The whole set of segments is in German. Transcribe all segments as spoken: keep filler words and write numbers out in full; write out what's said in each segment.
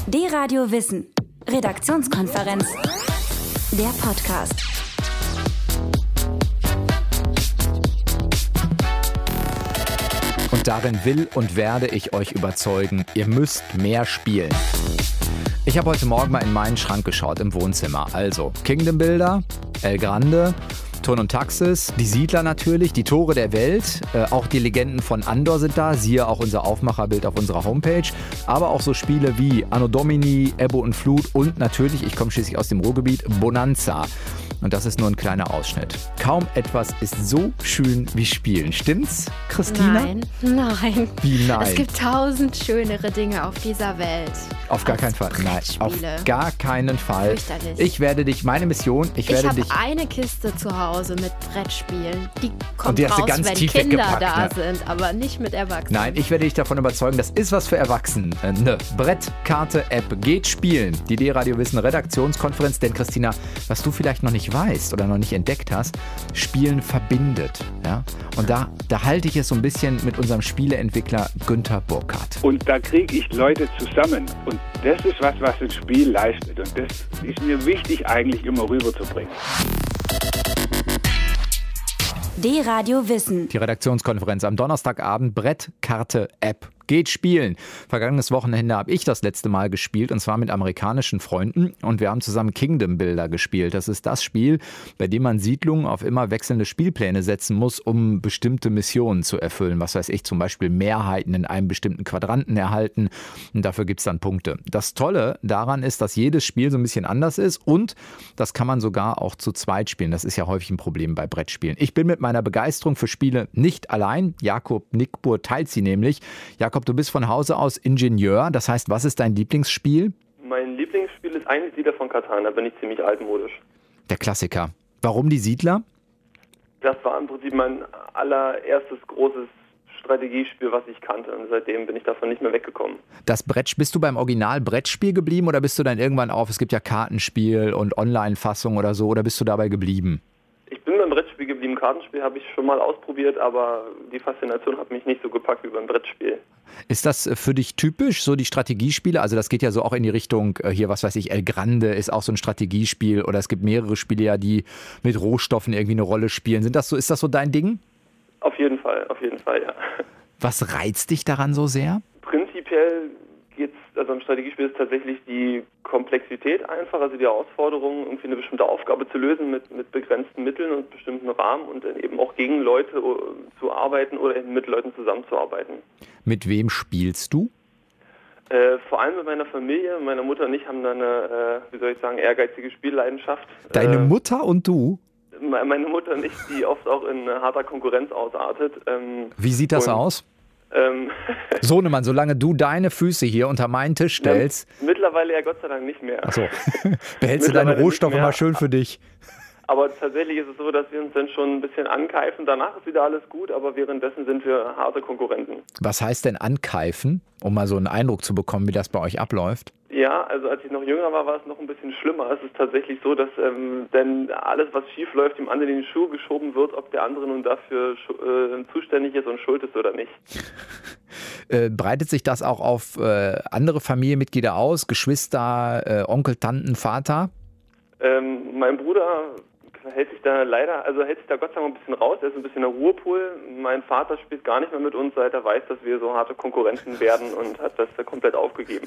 D-Radio Wissen. Redaktionskonferenz. Der Podcast. Und darin will und werde ich euch überzeugen, ihr müsst mehr spielen. Ich habe heute Morgen mal in meinen Schrank geschaut im Wohnzimmer. Also Kingdom Builder, El Grande, Turn und Taxis, die Siedler natürlich, die Tore der Welt, äh, auch die Legenden von Andor sind da, siehe auch unser Aufmacherbild auf unserer Homepage, aber auch so Spiele wie Anno Domini, Ebbe und Flut und natürlich, ich komme schließlich aus dem Ruhrgebiet, Bonanza. Und das ist nur ein kleiner Ausschnitt. Kaum etwas ist so schön wie Spielen. Stimmt's, Christina? Nein, nein. Wie nein? Es gibt tausend schönere Dinge auf dieser Welt. Auf gar keinen Fall. Nein, auf gar keinen Fall. Fürchterlich. Ich werde dich, meine Mission, ich, Ich werde habe dich... eine Kiste zu Hause mit Brettspielen. Die kommt die hast du raus, ganz wenn tief Kinder weggepackt, da ne? sind, aber nicht mit Erwachsenen. Nein, ich werde dich davon überzeugen, das ist was für Erwachsene. Eine Brettkarte-App. Geht spielen. Die D-Radio Wissen Redaktionskonferenz. Denn Christina, was du vielleicht noch nicht weißt oder noch nicht entdeckt hast, Spielen verbindet. Ja? Und da, da halte ich es so ein bisschen mit unserem Spieleentwickler Günther Burkhardt. Und da kriege ich Leute zusammen. Und das ist was, was ein Spiel leistet. Und das ist mir wichtig, eigentlich immer rüberzubringen. D-Radio Wissen. Die Redaktionskonferenz am Donnerstagabend, Brettkarte-App. Geht spielen. Vergangenes Wochenende habe ich das letzte Mal gespielt und zwar mit amerikanischen Freunden und wir haben zusammen Kingdom Builder gespielt. Das ist das Spiel, bei dem man Siedlungen auf immer wechselnde Spielpläne setzen muss, um bestimmte Missionen zu erfüllen. Was weiß ich, zum Beispiel Mehrheiten in einem bestimmten Quadranten erhalten und dafür gibt es dann Punkte. Das Tolle daran ist, dass jedes Spiel so ein bisschen anders ist und das kann man sogar auch zu zweit spielen. Das ist ja häufig ein Problem bei Brettspielen. Ich bin mit meiner Begeisterung für Spiele nicht allein. Jakob Nickbur teilt sie nämlich. Jakob, du bist von Hause aus Ingenieur. Das heißt, was ist dein Lieblingsspiel? Mein Lieblingsspiel ist eigentlich Siedler von Catan. Da bin ich ziemlich altmodisch. Der Klassiker. Warum die Siedler? Das war im Prinzip mein allererstes großes Strategiespiel, was ich kannte. Und seitdem bin ich davon nicht mehr weggekommen. Das Brett, bist du beim Original-Brettspiel geblieben oder bist du dann irgendwann auf, es gibt ja Kartenspiel und Online-Fassung oder so, oder bist du dabei geblieben? Ich bin beim Brettspiel geblieben. Kartenspiel habe ich schon mal ausprobiert, aber die Faszination hat mich nicht so gepackt wie beim Brettspiel. Ist das für dich typisch, so die Strategiespiele? Also das geht ja so auch in die Richtung, hier, was weiß ich, El Grande ist auch so ein Strategiespiel oder es gibt mehrere Spiele ja, die mit Rohstoffen irgendwie eine Rolle spielen. Sind das so, ist das so dein Ding? Auf jeden Fall, auf jeden Fall, ja. Was reizt dich daran so sehr? Prinzipiell geht's, also im Strategiespiel ist tatsächlich die Komplexität einfach, also die Herausforderung, irgendwie eine bestimmte Aufgabe zu lösen mit, mit begrenzten Mitteln und bestimmten Rahmen und dann eben auch gegen Leute zu arbeiten oder eben mit Leuten zusammenzuarbeiten. Mit wem spielst du? Äh, vor allem mit meiner Familie. Meine Mutter und ich haben da eine, äh, wie soll ich sagen, ehrgeizige Spielleidenschaft. Deine äh, Mutter und du? Meine Mutter und ich, die oft auch in harter Konkurrenz ausartet. Ähm, Wie sieht das und, aus? Ähm, Sohnemann, solange du deine Füße hier unter meinen Tisch stellst. Mittlerweile ja Gott sei Dank nicht mehr. Achso, behältst du deine Rohstoffe mal schön für dich. Aber tatsächlich ist es so, dass wir uns dann schon ein bisschen ankeifen. Danach ist wieder alles gut, aber währenddessen sind wir harte Konkurrenten. Was heißt denn ankeifen, um mal so einen Eindruck zu bekommen, wie das bei euch abläuft? Ja, also als ich noch jünger war, war es noch ein bisschen schlimmer. Es ist tatsächlich so, dass ähm, denn alles, was schief läuft, dem anderen in die Schuhe geschoben wird, ob der andere nun dafür äh, zuständig ist und schuld ist oder nicht. äh, breitet sich das auch auf äh, andere Familienmitglieder aus? Geschwister, äh, Onkel, Tanten, Vater? Ähm, mein Bruder hält sich da leider, also hält sich da Gott sei Dank ein bisschen raus, er ist ein bisschen der Ruhepool. Mein Vater spielt gar nicht mehr mit uns, seit er weiß, dass wir so harte Konkurrenten werden und hat das komplett aufgegeben.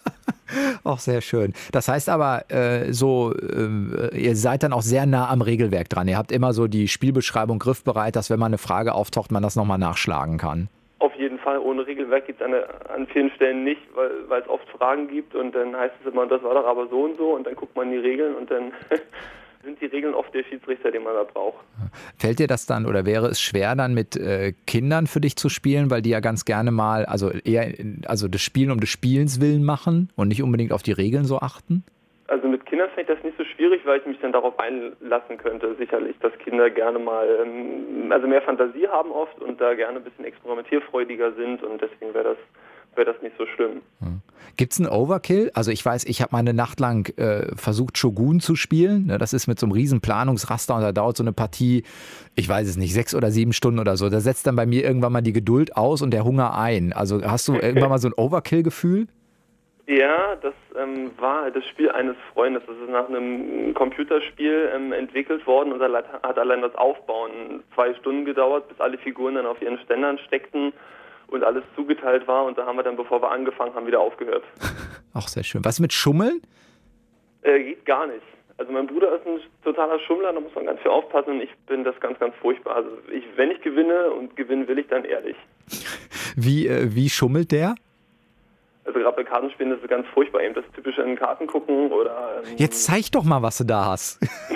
Auch sehr schön. Das heißt aber, äh, so, äh, ihr seid dann auch sehr nah am Regelwerk dran. Ihr habt immer so die Spielbeschreibung griffbereit, dass wenn mal eine Frage auftaucht, man das nochmal nachschlagen kann. Auf jeden Fall, ohne Regelwerk geht es an, an vielen Stellen nicht, weil, weil es oft Fragen gibt und dann heißt es immer, das war doch aber so und so und dann guckt man die Regeln und dann sind die Regeln oft der Schiedsrichter, den man da braucht. Fällt dir das dann oder wäre es schwer dann mit äh, Kindern für dich zu spielen, weil die ja ganz gerne mal, also eher also das Spielen um des Spielens willen machen und nicht unbedingt auf die Regeln so achten? Also mit Kindern finde ich das nicht so schwierig, weil ich mich dann darauf einlassen könnte. Sicherlich, dass Kinder gerne mal, ähm, also mehr Fantasie haben oft und da gerne ein bisschen experimentierfreudiger sind und deswegen wäre das, wäre das nicht so schlimm. Hm. Gibt es einen Overkill? Also ich weiß, ich habe mal eine Nacht lang äh, versucht, Shogun zu spielen. Das ist mit so einem riesen Planungsraster und da dauert so eine Partie, ich weiß es nicht, sechs oder sieben Stunden oder so. Da setzt dann bei mir irgendwann mal die Geduld aus und der Hunger ein. Also hast du irgendwann mal so ein Overkill-Gefühl? Ja, das ähm, war das Spiel eines Freundes. Das ist nach einem Computerspiel ähm, entwickelt worden und da hat allein das Aufbauen zwei Stunden gedauert, bis alle Figuren dann auf ihren Ständern steckten und alles zugeteilt war. Und da haben wir dann, bevor wir angefangen haben, wieder aufgehört. Auch sehr schön. Was mit Schummeln? Äh, geht gar nicht. Also mein Bruder ist ein totaler Schummler, da muss man ganz viel aufpassen und ich bin das ganz, ganz furchtbar. Also ich, wenn ich gewinne und gewinnen will ich, dann ehrlich. Wie, äh, wie schummelt der? Also gerade bei Kartenspielen ist es ganz furchtbar, eben das typische in Karten gucken oder... Ähm, Jetzt zeig doch mal, was du da hast.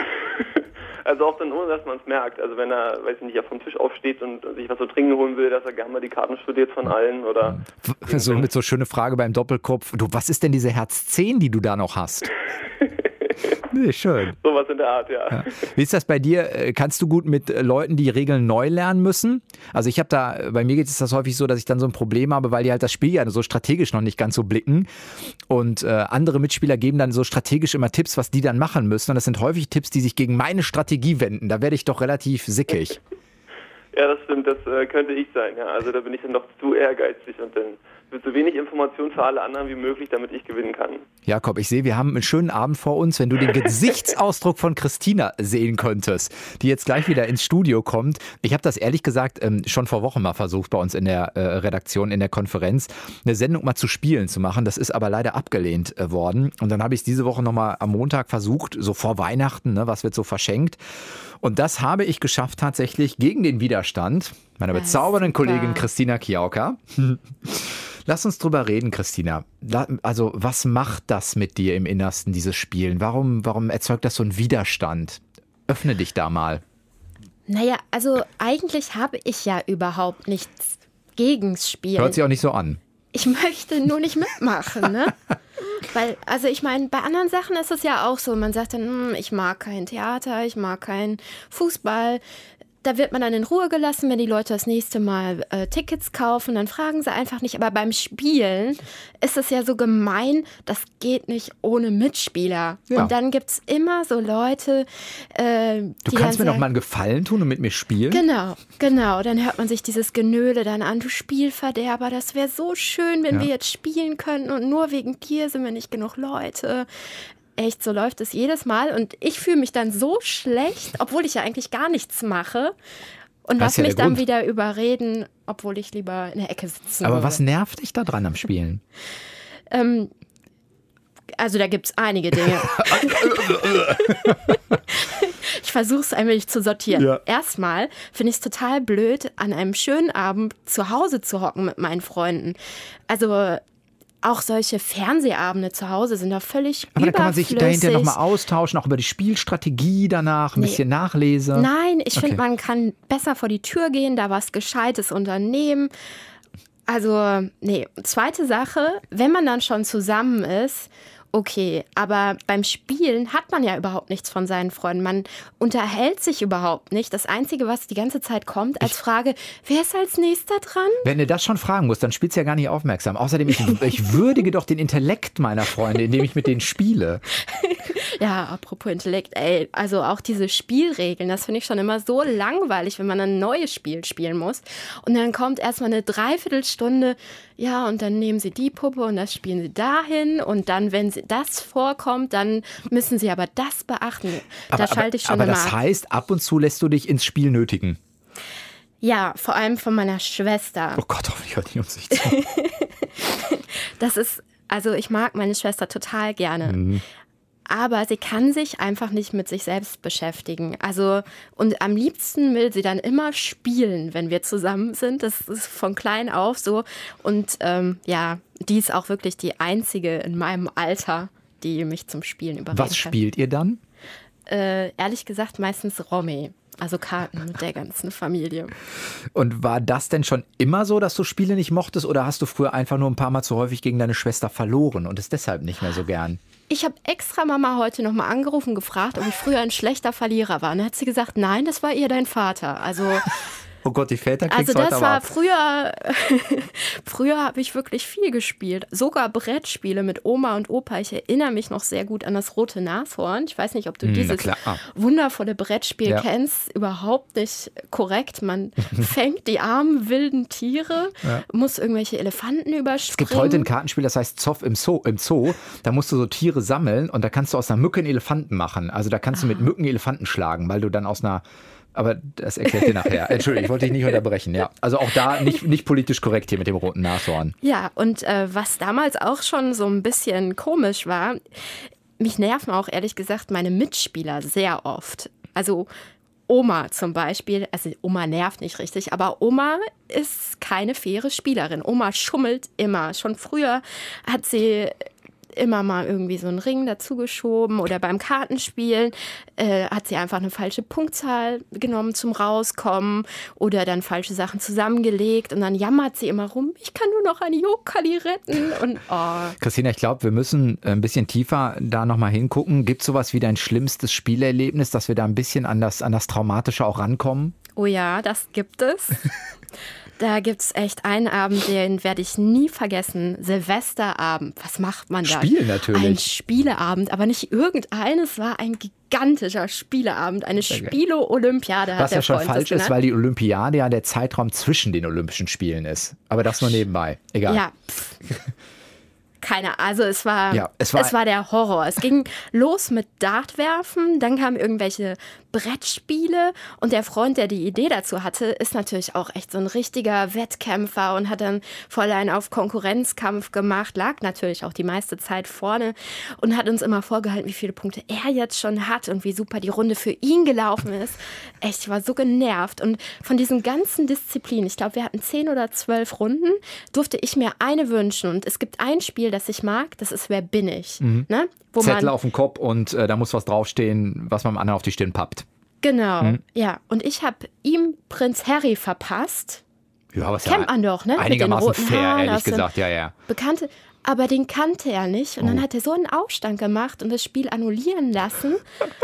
Also auch dann ohne, dass man es merkt. Also wenn er, weiß ich nicht, vom Tisch aufsteht und sich was zu trinken holen will, dass er gerne mal die Karten studiert von allen oder... So mit so schöne Frage beim Doppelkopf. Du, was ist denn diese Herz zehn, die du da noch hast? Nee, schön. Sowas in der Art, ja. ja. Wie ist das bei dir? Kannst du gut mit Leuten, die Regeln neu lernen müssen? Also ich habe da, bei mir geht es das häufig so, dass ich dann so ein Problem habe, weil die halt das Spiel ja so strategisch noch nicht ganz so blicken und äh, andere Mitspieler geben dann so strategisch immer Tipps, was die dann machen müssen und das sind häufig Tipps, die sich gegen meine Strategie wenden. Da werde ich doch relativ sickig. Ja, das stimmt, das äh, könnte ich sein, ja. Also da bin ich dann doch zu ehrgeizig und dann wird so wenig Information für alle anderen wie möglich, damit ich gewinnen kann. Jakob, ich sehe, wir haben einen schönen Abend vor uns, wenn du den Gesichtsausdruck von Christina sehen könntest, die jetzt gleich wieder ins Studio kommt. Ich habe das ehrlich gesagt ähm, schon vor Wochen mal versucht bei uns in der äh, Redaktion, in der Konferenz, eine Sendung mal zu spielen zu machen. Das ist aber leider abgelehnt äh, worden. Und dann habe ich es diese Woche nochmal am Montag versucht, so vor Weihnachten, ne, was wird so verschenkt. Und das habe ich geschafft tatsächlich gegen den Widerstand meiner bezaubernden Kollegin Christina Kiauka. Lass uns drüber reden, Christina. Also was macht das mit dir im Innersten, dieses Spielen? Warum, warum erzeugt das so einen Widerstand? Öffne dich da mal. Naja, also eigentlich habe ich ja überhaupt nichts gegen Spielen. Hört sich auch nicht so an. Ich möchte nur nicht mitmachen, ne? Weil, also ich meine, bei anderen Sachen ist es ja auch so, man sagt dann, hm, ich mag kein Theater, ich mag keinen Fußball. Da wird man dann in Ruhe gelassen, wenn die Leute das nächste Mal äh, Tickets kaufen, dann fragen sie einfach nicht. Aber beim Spielen ist es ja so gemein, das geht nicht ohne Mitspieler. Ja. Und dann gibt es immer so Leute, äh, die Du kannst mir sagen, doch mal einen Gefallen tun und mit mir spielen? Genau, genau. Dann hört man sich dieses Genöle dann an, du Spielverderber, das wäre so schön, wenn ja. wir jetzt spielen könnten und nur wegen dir sind wir nicht genug Leute. Echt, so läuft es jedes Mal und ich fühle mich dann so schlecht, obwohl ich ja eigentlich gar nichts mache und lass ja mich dann wieder überreden, obwohl ich lieber in der Ecke sitzen Aber würde. Was nervt dich da dran am Spielen? ähm, also da gibt es einige Dinge. Ich versuche es ein wenig zu sortieren. Ja. Erstmal finde ich es total blöd, an einem schönen Abend zu Hause zu hocken mit meinen Freunden. Also auch solche Fernsehabende zu Hause sind da völlig Aber überflüssig. da kann man sich dahinter nochmal austauschen, auch über die Spielstrategie danach, ein nee. bisschen Nachlese. Nein, ich okay. finde, man kann besser vor die Tür gehen, da was Gescheites unternehmen. Also, nee. Zweite Sache, wenn man dann schon zusammen ist, okay, aber beim Spielen hat man ja überhaupt nichts von seinen Freunden. Man unterhält sich überhaupt nicht. Das Einzige, was die ganze Zeit kommt als ich, Frage, wer ist als nächster dran? Wenn du das schon fragen musst, dann spielst du ja gar nicht aufmerksam. Außerdem, ich, ich würdige doch den Intellekt meiner Freunde, indem ich mit denen spiele. Ja, apropos Intellekt, ey, also auch diese Spielregeln, das finde ich schon immer so langweilig, wenn man ein neues Spiel spielen muss. Und dann kommt erstmal eine Dreiviertelstunde, ja, und dann nehmen sie die Puppe und das spielen sie dahin. Und dann, wenn sie das vorkommt, dann müssen sie aber das beachten. Aber, da schalte ich schon aber immer das ab. heißt, ab und zu lässt du dich ins Spiel nötigen? Ja, vor allem von meiner Schwester. Oh Gott, hoffentlich hört die uns nicht zu. Das ist, also ich mag meine Schwester total gerne. Mhm. Aber sie kann sich einfach nicht mit sich selbst beschäftigen. Also, und am liebsten will sie dann immer spielen, wenn wir zusammen sind. Das ist von klein auf so. Und ähm, ja, die ist auch wirklich die einzige in meinem Alter, die mich zum Spielen überreden kann. Was spielt ihr dann? Äh, ehrlich gesagt meistens Romy. Also Karten mit der ganzen Familie. Und war das denn schon immer so, dass du Spiele nicht mochtest? Oder hast du früher einfach nur ein paar Mal zu häufig gegen deine Schwester verloren und es deshalb nicht mehr so gern? Ich habe extra Mama heute nochmal angerufen, gefragt, ob ich früher ein schlechter Verlierer war. Und dann hat sie gesagt, nein, das war eher dein Vater. Also Oh Gott, die Väter kriegst Also heute das aber war ab. früher, früher habe ich wirklich viel gespielt. Sogar Brettspiele mit Oma und Opa. Ich erinnere mich noch sehr gut an das rote Nashorn. Ich weiß nicht, ob du Hm, na dieses klar. Ah. wundervolle Brettspiel Ja. kennst. Überhaupt nicht korrekt. Man fängt die armen wilden Tiere, muss irgendwelche Elefanten überspringen. Es gibt heute ein Kartenspiel, das heißt Zoff im Zoo, im Zoo. Da musst du so Tiere sammeln und da kannst du aus einer Mücke einen Elefanten machen. Also da kannst du mit Mücken Elefanten schlagen, weil du dann aus einer... Aber das erklärt dir nachher. Entschuldigung, ich wollte dich nicht unterbrechen. Ja, also auch da nicht, nicht politisch korrekt hier mit dem roten Nashorn. Ja, und äh, was damals auch schon so ein bisschen komisch war, mich nerven auch ehrlich gesagt meine Mitspieler sehr oft. Also Oma zum Beispiel, also Oma nervt nicht richtig, aber Oma ist keine faire Spielerin. Oma schummelt immer. Schon früher hat sie immer mal irgendwie so einen Ring dazu geschoben oder beim Kartenspielen äh, hat sie einfach eine falsche Punktzahl genommen zum Rauskommen oder dann falsche Sachen zusammengelegt und dann jammert sie immer rum, ich kann nur noch ein Jokali retten und oh. Christina, ich glaube, wir müssen ein bisschen tiefer da nochmal hingucken. Gibt es sowas wie dein schlimmstes Spielerlebnis, dass wir da ein bisschen an das, an das Traumatische auch rankommen? Oh ja, das gibt es. Da gibt es echt einen Abend, den werde ich nie vergessen. Silvesterabend. Was macht man da? Spielen natürlich. Ein Spieleabend, aber nicht irgendeines, war ein gigantischer Spieleabend. Eine Spiele-Olympiade hat Was der ja schon Freund falsch das ist, genannt. weil die Olympiade ja der Zeitraum zwischen den Olympischen Spielen ist. Aber das nur nebenbei. Egal. Ja, pff. Keine, also es war, Ja, es war- es war der Horror. Es ging los mit Dartwerfen, dann kamen irgendwelche Brettspiele und der Freund, der die Idee dazu hatte, ist natürlich auch echt so ein richtiger Wettkämpfer und hat dann voll einen auf Konkurrenzkampf gemacht, lag natürlich auch die meiste Zeit vorne und hat uns immer vorgehalten, wie viele Punkte er jetzt schon hat und wie super die Runde für ihn gelaufen ist. Echt, ich war so genervt und von diesen ganzen Disziplinen, ich glaube, wir hatten zehn oder zwölf Runden, durfte ich mir eine wünschen und es gibt ein Spiel, das ich mag, das ist Wer bin ich? Ne? Wo Zettel man, auf dem Kopf und äh, da muss was draufstehen, was man dem anderen auf die Stirn pappt. genau, ja. Und ich habe ihm Prinz Harry verpasst. Ja, was Kennt man doch, ne? Mit den Einigermaßen roten fair, Haaren ehrlich aus dem gesagt, ja, ja. Bekannte, aber den kannte er nicht. Und dann Oh. hat er so einen Aufstand gemacht und das Spiel annullieren lassen.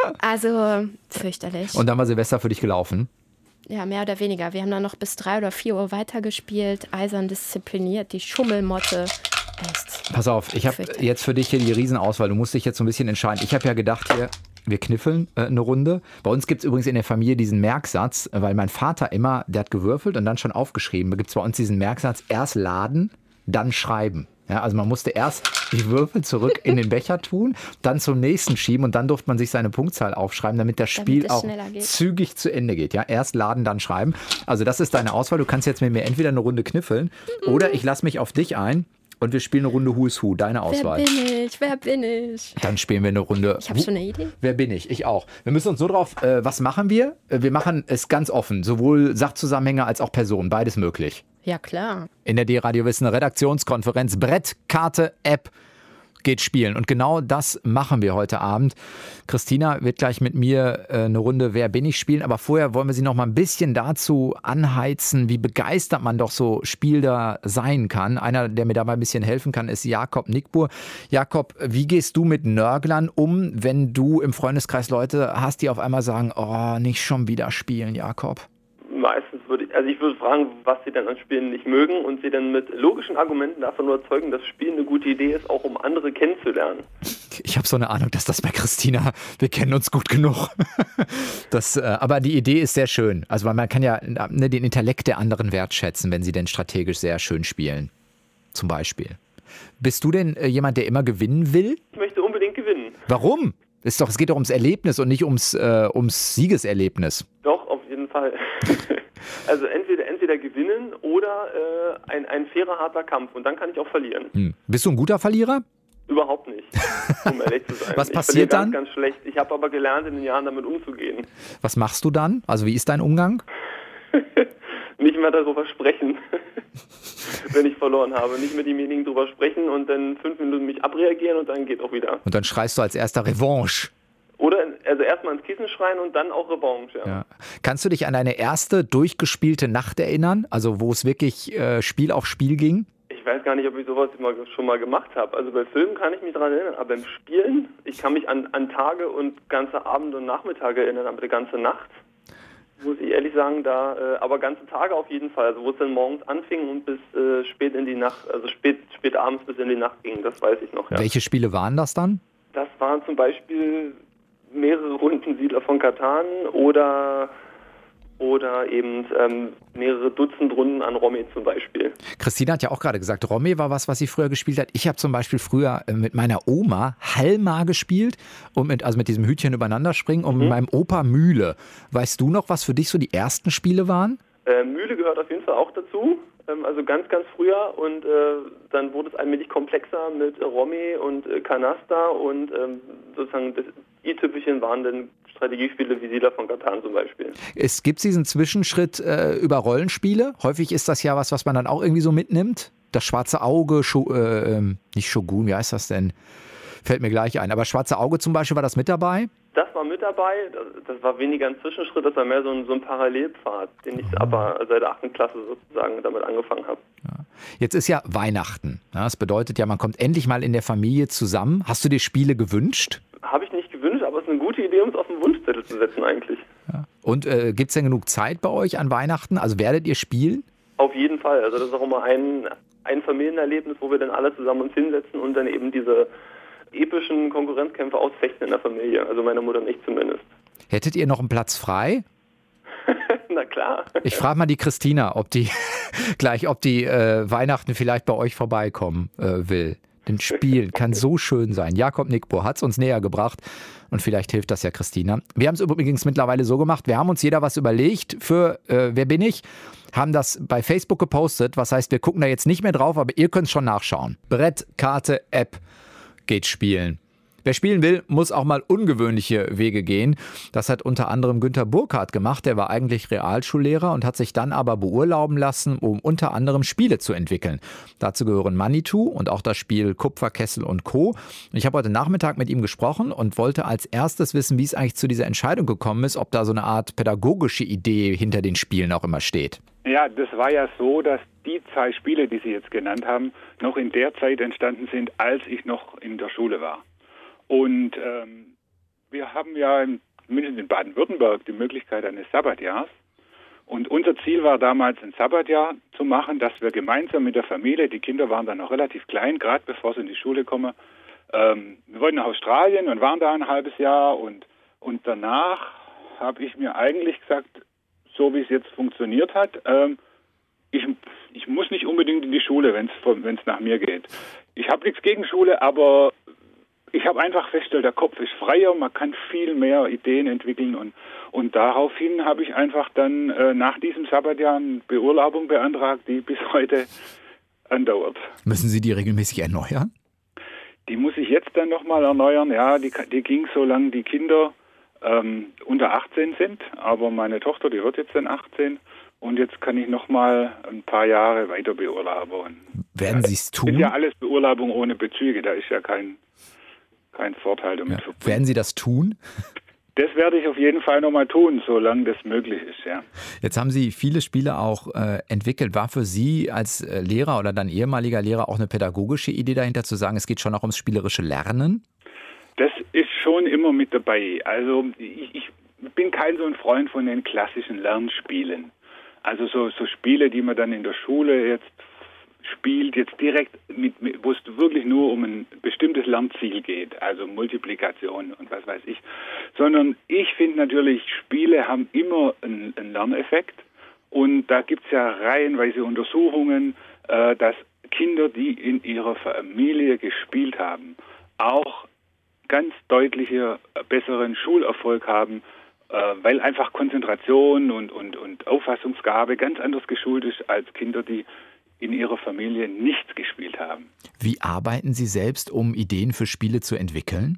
Also fürchterlich. Und dann war Silvester für dich gelaufen. Ja, mehr oder weniger. Wir haben dann noch bis drei oder vier Uhr weitergespielt, eisern diszipliniert, die Schummelmotte. Echt. Pass auf, ich habe Fürchterlich. jetzt für dich hier die Riesenauswahl. Du musst dich jetzt so ein bisschen entscheiden. Ich habe ja gedacht, hier, wir kniffeln äh, eine Runde. Bei uns gibt es übrigens in der Familie diesen Merksatz, weil mein Vater immer, der hat gewürfelt und dann schon aufgeschrieben. Da gibt es bei uns diesen Merksatz, erst laden, dann schreiben. Ja, also man musste erst die Würfel zurück in den Becher tun, dann zum nächsten schieben und dann durfte man sich seine Punktzahl aufschreiben, damit das Spiel es auch schneller geht. zügig zu Ende geht. Ja, erst laden, dann schreiben. Also das ist deine Auswahl. Du kannst jetzt mit mir entweder eine Runde kniffeln oder ich lasse mich auf dich ein und wir spielen eine Runde Who is Who. Deine Wer Auswahl. bin ich? Wer bin ich? Dann spielen wir eine Runde. Ich habe schon eine Idee. Wer bin ich? Ich auch. Wir müssen uns so drauf, äh, was machen wir? Äh, Wir machen es ganz offen. Sowohl Sachzusammenhänge als auch Personen. Beides möglich. Ja, klar. In der D-Radio Wissen Redaktionskonferenz Brett, Karte, App geht spielen. Und genau das machen wir heute Abend. Christina wird gleich mit mir äh, eine Runde Wer bin ich spielen. Aber vorher wollen wir sie noch mal ein bisschen dazu anheizen, wie begeistert man doch so Spieler sein kann. Einer, der mir dabei ein bisschen helfen kann, ist Jakob Nickbur. Jakob, wie gehst du mit Nörglern um, wenn du im Freundeskreis Leute hast, die auf einmal sagen, oh, nicht schon wieder spielen, Jakob? Meistens würde ich, also ich würde fragen, was sie dann an Spielen nicht mögen und sie dann mit logischen Argumenten davon überzeugen, dass Spielen eine gute Idee ist, auch um andere kennenzulernen. Ich habe so eine Ahnung, dass das bei Christina, wir kennen uns gut genug. Das, äh, aber die Idee ist sehr schön. Also weil man kann ja ne, den Intellekt der anderen wertschätzen, wenn sie denn strategisch sehr schön spielen. Zum Beispiel. Bist du denn äh, jemand, der immer gewinnen will? Ich möchte unbedingt gewinnen. Warum? Ist doch, es geht doch ums Erlebnis und nicht ums, äh, ums Siegeserlebnis. Doch, auf jeden Fall. Also entweder entweder gewinnen oder äh, ein, ein fairer, harter Kampf und dann kann ich auch verlieren. Hm. Bist du ein guter Verlierer? Überhaupt nicht, um ehrlich zu sein. Was ich passiert verliere dann? Ganz, ganz schlecht. Ich habe aber gelernt, in den Jahren damit umzugehen. Was machst du dann? Also wie ist dein Umgang? Nicht mehr darüber sprechen, wenn ich verloren habe. Nicht mit demjenigen darüber sprechen und dann fünf Minuten mich abreagieren und dann geht auch wieder. Und dann schreist du als erster Revanche. Oder also erstmal ins Kissen schreien und dann auch Revanche. Ja. Ja. Kannst du dich an deine erste durchgespielte Nacht erinnern? Also wo es wirklich äh, Spiel auf Spiel ging? Ich weiß gar nicht, ob ich sowas mal, schon mal gemacht habe. Also bei Filmen kann ich mich daran erinnern, aber beim Spielen, ich kann mich an, an Tage und ganze Abende und Nachmittage erinnern, aber die ganze Nacht. muss ich ehrlich sagen, da, äh, aber ganze Tage auf jeden Fall. Also wo es dann morgens anfing und bis äh, spät in die Nacht, also spät, spät abends bis in die Nacht ging, das weiß ich noch. Ja. Welche Spiele waren das dann? Das waren zum Beispiel mehrere Runden Siedler von Catan oder oder eben ähm, mehrere Dutzend Runden an Romy zum Beispiel. Christina hat ja auch gerade gesagt, Romy war was, was sie früher gespielt hat. Ich habe zum Beispiel früher mit meiner Oma Halma gespielt, und mit, also mit diesem Hütchen übereinander springen, und mhm. mit meinem Opa Mühle. Weißt du noch, was für dich so die ersten Spiele waren? Äh, Mühle gehört auf jeden Fall auch dazu, ähm, also ganz, ganz früher, und äh, dann wurde es allmählich komplexer mit Romy und äh, Canasta, und ähm, sozusagen das i-Tüpfelchen waren dann Strategiespiele wie Siedler von Catan zum Beispiel. Es gibt diesen Zwischenschritt äh, über Rollenspiele. Häufig ist das ja was, was man dann auch irgendwie so mitnimmt. Das schwarze Auge, Scho- äh, nicht Shogun, wie heißt das denn? Fällt mir gleich ein. Aber schwarze Auge zum Beispiel, war das mit dabei? Das war mit dabei. Das, das war weniger ein Zwischenschritt, das war mehr so ein, so ein Parallelpfad, den ich aber seit der achten Klasse sozusagen damit angefangen habe. Ja. Jetzt ist ja Weihnachten. Ja, das bedeutet ja, man kommt endlich mal in der Familie zusammen. Hast du dir Spiele gewünscht? Habe ich nicht gewünscht, aber es ist eine gute Idee, um es auf den Wunschzettel zu setzen eigentlich. Ja. Und äh, gibt es denn genug Zeit bei euch an Weihnachten? Also werdet ihr spielen? Auf jeden Fall. Also das ist auch immer ein, ein Familienerlebnis, wo wir dann alle zusammen uns hinsetzen und dann eben diese epischen Konkurrenzkämpfe ausfechten in der Familie. Also meine Mutter und ich zumindest. Hättet ihr noch einen Platz frei? Na klar. Ich frage mal die Christina, ob die gleich, ob die äh, Weihnachten vielleicht bei euch vorbeikommen äh, will. Denn Spielen kann so schön sein. Jakob Nickbohr hat es uns näher gebracht, und vielleicht hilft das ja Christina. Wir haben es übrigens mittlerweile so gemacht, wir haben uns jeder was überlegt für äh, Wer bin ich? Haben das bei Facebook gepostet, was heißt, wir gucken da jetzt nicht mehr drauf, aber ihr könnt es schon nachschauen. Brett, Karte, App geht spielen. Wer spielen will, muss auch mal ungewöhnliche Wege gehen. Das hat unter anderem Günter Burkhardt gemacht. Der war eigentlich Realschullehrer und hat sich dann aber beurlauben lassen, um unter anderem Spiele zu entwickeln. Dazu gehören Manitou und auch das Spiel Kupferkessel und Co. Ich habe heute Nachmittag mit ihm gesprochen und wollte als erstes wissen, wie es eigentlich zu dieser Entscheidung gekommen ist, ob da so eine Art pädagogische Idee hinter den Spielen auch immer steht. Ja, das war ja so, dass die zwei Spiele, die Sie jetzt genannt haben, noch in der Zeit entstanden sind, als ich noch in der Schule war. Und ähm, wir haben ja mindestens in Baden-Württemberg die Möglichkeit eines Sabbatjahrs. Und unser Ziel war damals, ein Sabbatjahr zu machen, dass wir gemeinsam mit der Familie, die Kinder waren dann noch relativ klein, gerade bevor sie in die Schule kommen, ähm, wir wollten nach Australien und waren da ein halbes Jahr. Und, und danach habe ich mir eigentlich gesagt, so wie es jetzt funktioniert hat, ähm, ich, ich muss nicht unbedingt in die Schule, wenn es nach mir geht. Ich habe nichts gegen Schule, aber ich habe einfach festgestellt, der Kopf ist freier, man kann viel mehr Ideen entwickeln, und, und daraufhin habe ich einfach dann äh, nach diesem Sabbatjahr eine Beurlaubung beantragt, die bis heute andauert. Müssen Sie die regelmäßig erneuern? Die muss ich jetzt dann nochmal erneuern. Ja, die, die ging, solange die Kinder ähm, unter achtzehn sind, aber meine Tochter, die wird jetzt dann achtzehn, und jetzt kann ich nochmal ein paar Jahre weiter beurlauben. Werden Sie es tun? Das ist ja alles Beurlaubung ohne Bezüge, da ist ja kein Kein Vorteil damit ja. verbunden. Werden Sie das tun? Das werde ich auf jeden Fall nochmal tun, solange das möglich ist, ja. Jetzt haben Sie viele Spiele auch äh, entwickelt. War für Sie als äh, Lehrer oder dann ehemaliger Lehrer auch eine pädagogische Idee dahinter, zu sagen, es geht schon auch ums spielerische Lernen? Das ist schon immer mit dabei. Also ich, ich bin kein so ein Freund von den klassischen Lernspielen. Also so, so Spiele, die man dann in der Schule jetzt spielt, jetzt direkt, mit, mit, wo es wirklich nur um ein bestimmtes Lernziel geht, also Multiplikation und was weiß ich, sondern ich finde natürlich, Spiele haben immer einen, einen Lerneffekt, und da gibt es ja reihenweise Untersuchungen, äh, dass Kinder, die in ihrer Familie gespielt haben, auch ganz deutliche besseren Schulerfolg haben, äh, weil einfach Konzentration und, und, und Auffassungsgabe ganz anders geschult ist als Kinder, die in ihrer Familie nichts gespielt haben. Wie arbeiten Sie selbst, um Ideen für Spiele zu entwickeln?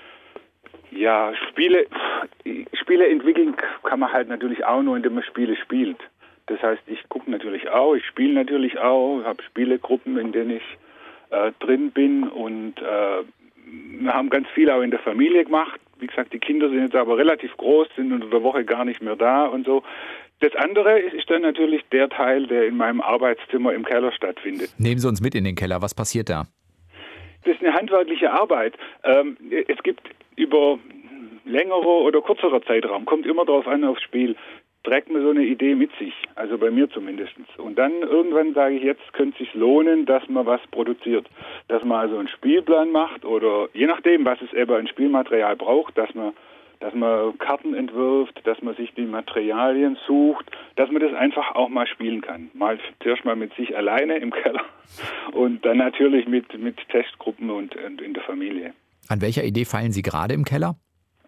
Ja, Spiele, Spiele entwickeln kann man halt natürlich auch nur, indem man Spiele spielt. Das heißt, ich gucke natürlich auch, ich spiele natürlich auch, habe Spielegruppen, in denen ich äh, drin bin, und äh, wir haben ganz viel auch in der Familie gemacht. Wie gesagt, die Kinder sind jetzt aber relativ groß, sind unter der Woche gar nicht mehr da und so. Das andere ist, ist dann natürlich der Teil, der in meinem Arbeitszimmer im Keller stattfindet. Nehmen Sie uns mit in den Keller. Was passiert da? Das ist eine handwerkliche Arbeit. Ähm, es gibt über längere oder kürzere Zeitraum, kommt immer darauf an aufs Spiel, trägt man so eine Idee mit sich, also bei mir zumindest. Und dann irgendwann sage ich, jetzt könnte es sich lohnen, dass man was produziert. Dass man also einen Spielplan macht oder je nachdem, was es eben an Spielmaterial braucht, dass man, dass man Karten entwirft, dass man sich die Materialien sucht, dass man das einfach auch mal spielen kann. Mal zuerst mal mit sich alleine im Keller und dann natürlich mit, mit Testgruppen und, und in der Familie. An welcher Idee feilen Sie gerade im Keller?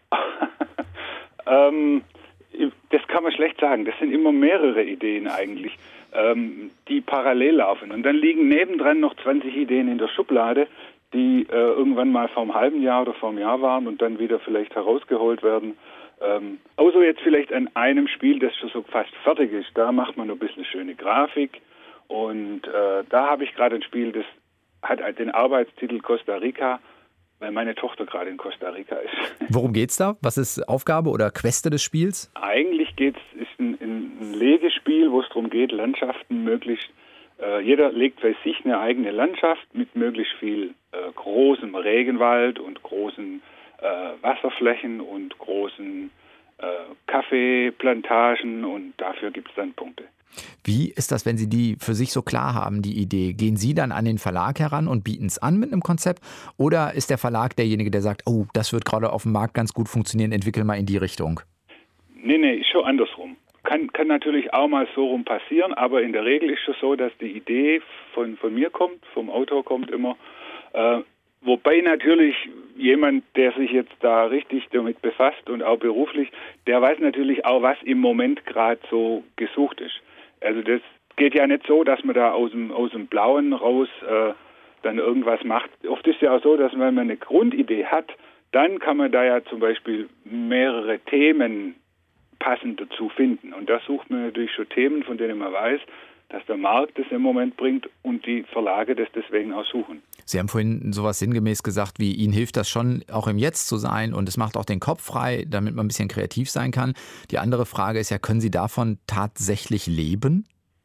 ähm... Das kann man schlecht sagen. Das sind immer mehrere Ideen eigentlich, ähm, die parallel laufen. Und dann liegen nebendran noch zwanzig Ideen in der Schublade, die äh, irgendwann mal vor einem halben Jahr oder vor einem Jahr waren und dann wieder vielleicht herausgeholt werden. Ähm, außer jetzt vielleicht an einem Spiel, das schon so fast fertig ist. Da macht man noch ein bisschen schöne Grafik. Und äh, da habe ich gerade ein Spiel, das hat den Arbeitstitel Costa Rica, weil meine Tochter gerade in Costa Rica ist. Worum geht's da? Was ist Aufgabe oder Queste des Spiels? Eigentlich geht's, ist ein, ein Legespiel, wo es darum geht, Landschaften möglichst, äh, jeder legt bei sich eine eigene Landschaft mit möglichst viel äh, großem Regenwald und großen äh, Wasserflächen und großen äh, Kaffeeplantagen und dafür gibt es dann Punkte. Wie ist das, wenn Sie die für sich so klar haben, die Idee? Gehen Sie dann an den Verlag heran und bieten es an mit einem Konzept? Oder ist der Verlag derjenige, der sagt, oh, das wird gerade auf dem Markt ganz gut funktionieren, entwickel mal in die Richtung? Nee, nee, ist schon andersrum. Kann, kann natürlich auch mal so rum passieren, aber in der Regel ist es so, dass die Idee von, von mir kommt, vom Autor kommt immer. Äh, wobei natürlich jemand, der sich jetzt da richtig damit befasst und auch beruflich, der weiß natürlich auch, was im Moment gerade so gesucht ist. Also das geht ja nicht so, dass man da aus dem, aus dem Blauen raus äh, dann irgendwas macht. Oft ist ja auch so, dass wenn man eine Grundidee hat, dann kann man da ja zum Beispiel mehrere Themen passend dazu finden. Und da sucht man natürlich schon Themen, von denen man weiß, dass der Markt das im Moment bringt und die Verlage das deswegen auch suchen. Sie haben vorhin sowas sinngemäß gesagt, wie Ihnen hilft das schon, auch im Jetzt zu sein und es macht auch den Kopf frei, damit man ein bisschen kreativ sein kann. Die andere Frage ist ja, können Sie davon tatsächlich leben?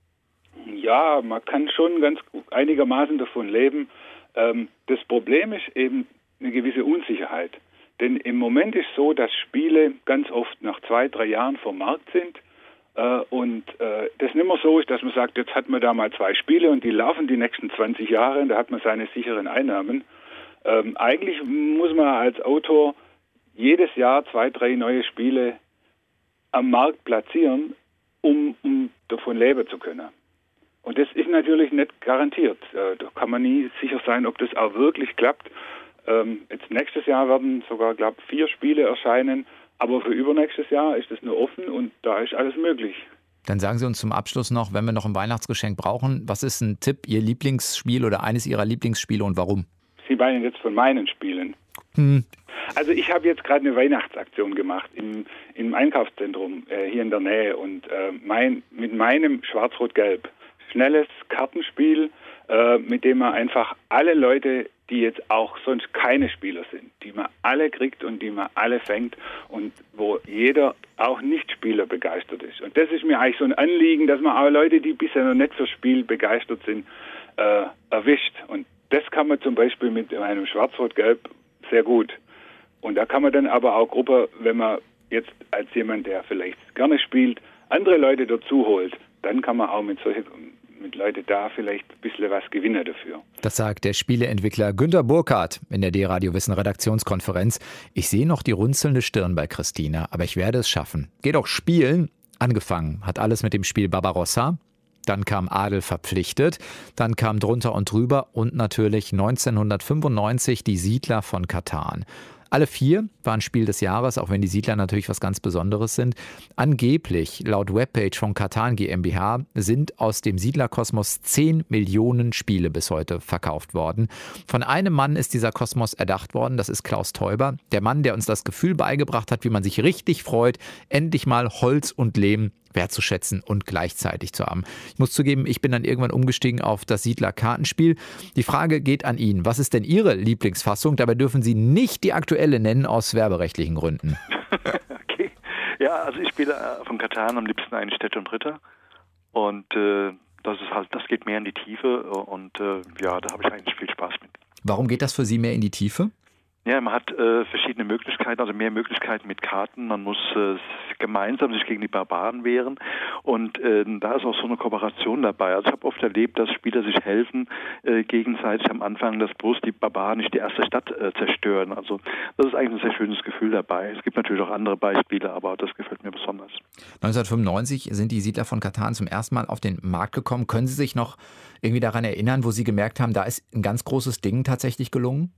Ja, man kann schon ganz einigermaßen davon leben. Ähm, das Problem ist eben eine gewisse Unsicherheit. Denn im Moment ist so, dass Spiele ganz oft nach zwei, drei Jahren vom Markt sind. Äh, und äh, das nicht mehr so ist, dass man sagt, jetzt hat man da mal zwei Spiele und die laufen die nächsten zwanzig Jahre und da hat man seine sicheren Einnahmen. Ähm, eigentlich muss man als Autor jedes Jahr zwei, drei neue Spiele am Markt platzieren, um, um davon leben zu können. Und das ist natürlich nicht garantiert. Äh, da kann man nie sicher sein, ob das auch wirklich klappt. Ähm, jetzt nächstes Jahr werden sogar, glaube ich, vier Spiele erscheinen. Aber für übernächstes Jahr ist es nur offen und da ist alles möglich. Dann sagen Sie uns zum Abschluss noch, wenn wir noch ein Weihnachtsgeschenk brauchen, was ist ein Tipp, Ihr Lieblingsspiel oder eines Ihrer Lieblingsspiele und warum? Sie meinen jetzt von meinen Spielen? Hm. Also ich habe jetzt gerade eine Weihnachtsaktion gemacht im, im Einkaufszentrum äh, hier in der Nähe und äh, mein, mit meinem Schwarz-Rot-Gelb. Schnelles Kartenspiel, äh, mit dem man einfach alle Leute, die jetzt auch sonst keine Spieler sind, die man alle kriegt und die man alle fängt und wo jeder auch Nicht-Spieler begeistert ist. Und das ist mir eigentlich so ein Anliegen, dass man auch Leute, die bisher noch nicht fürs Spiel begeistert sind, äh, erwischt. Und das kann man zum Beispiel mit einem Schwarz-Rot-Gelb sehr gut. Und da kann man dann aber auch Gruppe, wenn man jetzt als jemand, der vielleicht gerne spielt, andere Leute dazu holt, dann kann man auch mit solchen mit Leuten da vielleicht ein bisschen was gewinnen dafür. Das sagt der Spieleentwickler Günter Burkhardt in der D-Radio Wissen Redaktionskonferenz. Ich sehe noch die runzelnde Stirn bei Christina, aber ich werde es schaffen. Geh doch spielen. Angefangen hat alles mit dem Spiel Barbarossa. Dann kam Adel verpflichtet. Dann kam Drunter und Drüber und natürlich neunzehnhundertfünfundneunzig die Siedler von Catan. Alle vier waren Spiel des Jahres, auch wenn die Siedler natürlich was ganz Besonderes sind. Angeblich, laut Webpage von Catan GmbH, sind aus dem Siedlerkosmos zehn Millionen Spiele bis heute verkauft worden. Von einem Mann ist dieser Kosmos erdacht worden, das ist Klaus Teuber. Der Mann, der uns das Gefühl beigebracht hat, wie man sich richtig freut, endlich mal Holz und Lehm wertzuschätzen und gleichzeitig zu haben. Ich muss zugeben, ich bin dann irgendwann umgestiegen auf das Siedler-Kartenspiel. Die Frage geht an ihn. Was ist denn Ihre Lieblingsfassung? Dabei dürfen Sie nicht die aktuelle nennen, aus werberechtlichen Gründen. Okay. Ja, also ich spiele von Catan am liebsten einen Städte und Ritter. Und äh, das ist halt, das geht mehr in die Tiefe und äh, ja, da habe ich eigentlich viel Spaß mit. Warum geht das für Sie mehr in die Tiefe? Ja, man hat äh, verschiedene Möglichkeiten, also mehr Möglichkeiten mit Karten. Man muss äh, gemeinsam sich gegen die Barbaren wehren und äh, da ist auch so eine Kooperation dabei. Also ich habe oft erlebt, dass Spieler sich helfen äh, gegenseitig am Anfang, dass bloß die Barbaren nicht die erste Stadt äh, zerstören. Also das ist eigentlich ein sehr schönes Gefühl dabei. Es gibt natürlich auch andere Beispiele, aber das gefällt mir besonders. neunzehnhundertfünfundneunzig sind die Siedler von Catan zum ersten Mal auf den Markt gekommen. Können Sie sich noch irgendwie daran erinnern, wo Sie gemerkt haben, da ist ein ganz großes Ding tatsächlich gelungen?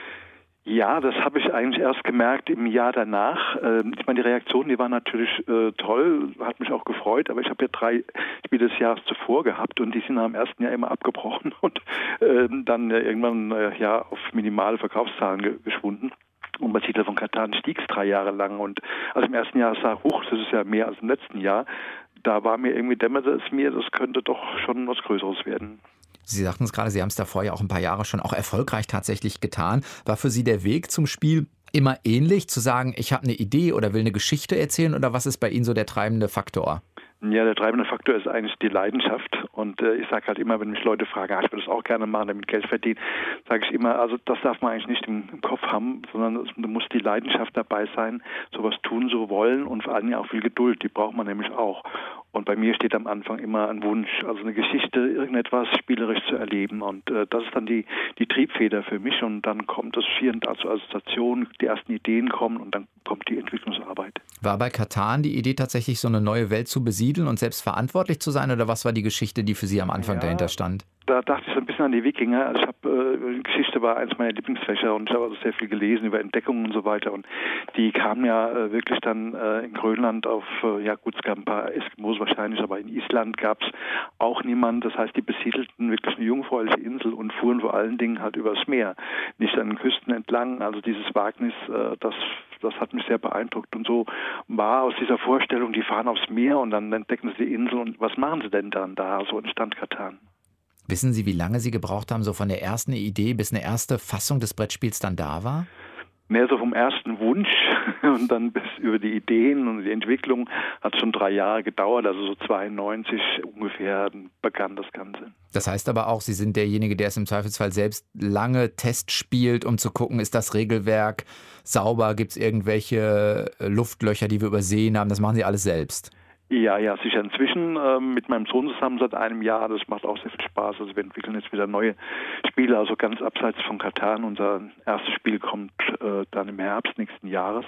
Ja, das habe ich eigentlich erst gemerkt im Jahr danach. Ich meine, die Reaktion, die war natürlich äh, toll, hat mich auch gefreut, aber ich habe ja drei Spiele des Jahres zuvor gehabt und die sind am ersten Jahr immer abgebrochen und äh, dann äh, irgendwann äh, ja auf minimale Verkaufszahlen ge- geschwunden. Und bei Siedler von Catan stieg es drei Jahre lang und also im ersten Jahr sah hoch, das ist ja mehr als im letzten Jahr. Da war mir irgendwie, dämmerte es mir, das könnte doch schon was Größeres werden. Sie sagten es gerade, Sie haben es davor ja auch ein paar Jahre schon auch erfolgreich tatsächlich getan. War für Sie der Weg zum Spiel immer ähnlich, zu sagen, ich habe eine Idee oder will eine Geschichte erzählen, oder was ist bei Ihnen so der treibende Faktor? Ja, der treibende Faktor ist eigentlich die Leidenschaft und äh, ich sage halt immer, wenn mich Leute fragen, ah, ich würde das auch gerne machen, damit Geld verdienen, sage ich immer, also das darf man eigentlich nicht im, im Kopf haben, sondern es muss die Leidenschaft dabei sein, sowas tun, so wollen und vor allem auch viel Geduld, die braucht man nämlich auch. Und bei mir steht am Anfang immer ein Wunsch, also eine Geschichte, irgendetwas spielerisch zu erleben und äh, das ist dann die, die Triebfeder für mich und dann kommt das schierend also Assoziation, die ersten Ideen kommen und dann kommt die Entwicklungsarbeit. War bei Catan die Idee tatsächlich, so eine neue Welt zu besiedeln und selbst verantwortlich zu sein, oder was war die Geschichte, die für Sie am Anfang ja, dahinter stand? Da dachte ich so ein bisschen an die Wikinger. Also ich habe äh, Geschichte war eins meiner Lieblingsfächer und ich habe also sehr viel gelesen über Entdeckungen und so weiter und die kamen ja äh, wirklich dann äh, in Grönland auf, äh, ja gut, es gab ein paar Eskimos wahrscheinlich, aber in Island gab es auch niemand. Das heißt, die besiedelten wirklich eine jungfräuliche Insel und fuhren vor allen Dingen halt übers Meer, nicht an den Küsten entlang. Also dieses Wagnis, äh, das Das hat mich sehr beeindruckt und so war aus dieser Vorstellung, die fahren aufs Meer und dann entdecken sie die Insel und was machen sie denn dann da? So entstand Catan. Wissen Sie, wie lange Sie gebraucht haben, so von der ersten Idee bis eine erste Fassung des Brettspiels dann da war? Mehr so vom ersten Wunsch und dann bis über die Ideen und die Entwicklung hat schon drei Jahre gedauert, also so zweiundneunzig ungefähr begann das Ganze. Das heißt aber auch, Sie sind derjenige, der es im Zweifelsfall selbst lange Test spielt, um zu gucken, ist das Regelwerk sauber, gibt es irgendwelche Luftlöcher, die wir übersehen haben, das machen Sie alles selbst? Ja, ja, sicher. Inzwischen äh, mit meinem Sohn zusammen seit einem Jahr, das macht auch sehr viel Spaß. Also wir entwickeln jetzt wieder neue Spiele, also ganz abseits von Catan. Unser erstes Spiel kommt äh, dann im Herbst nächsten Jahres.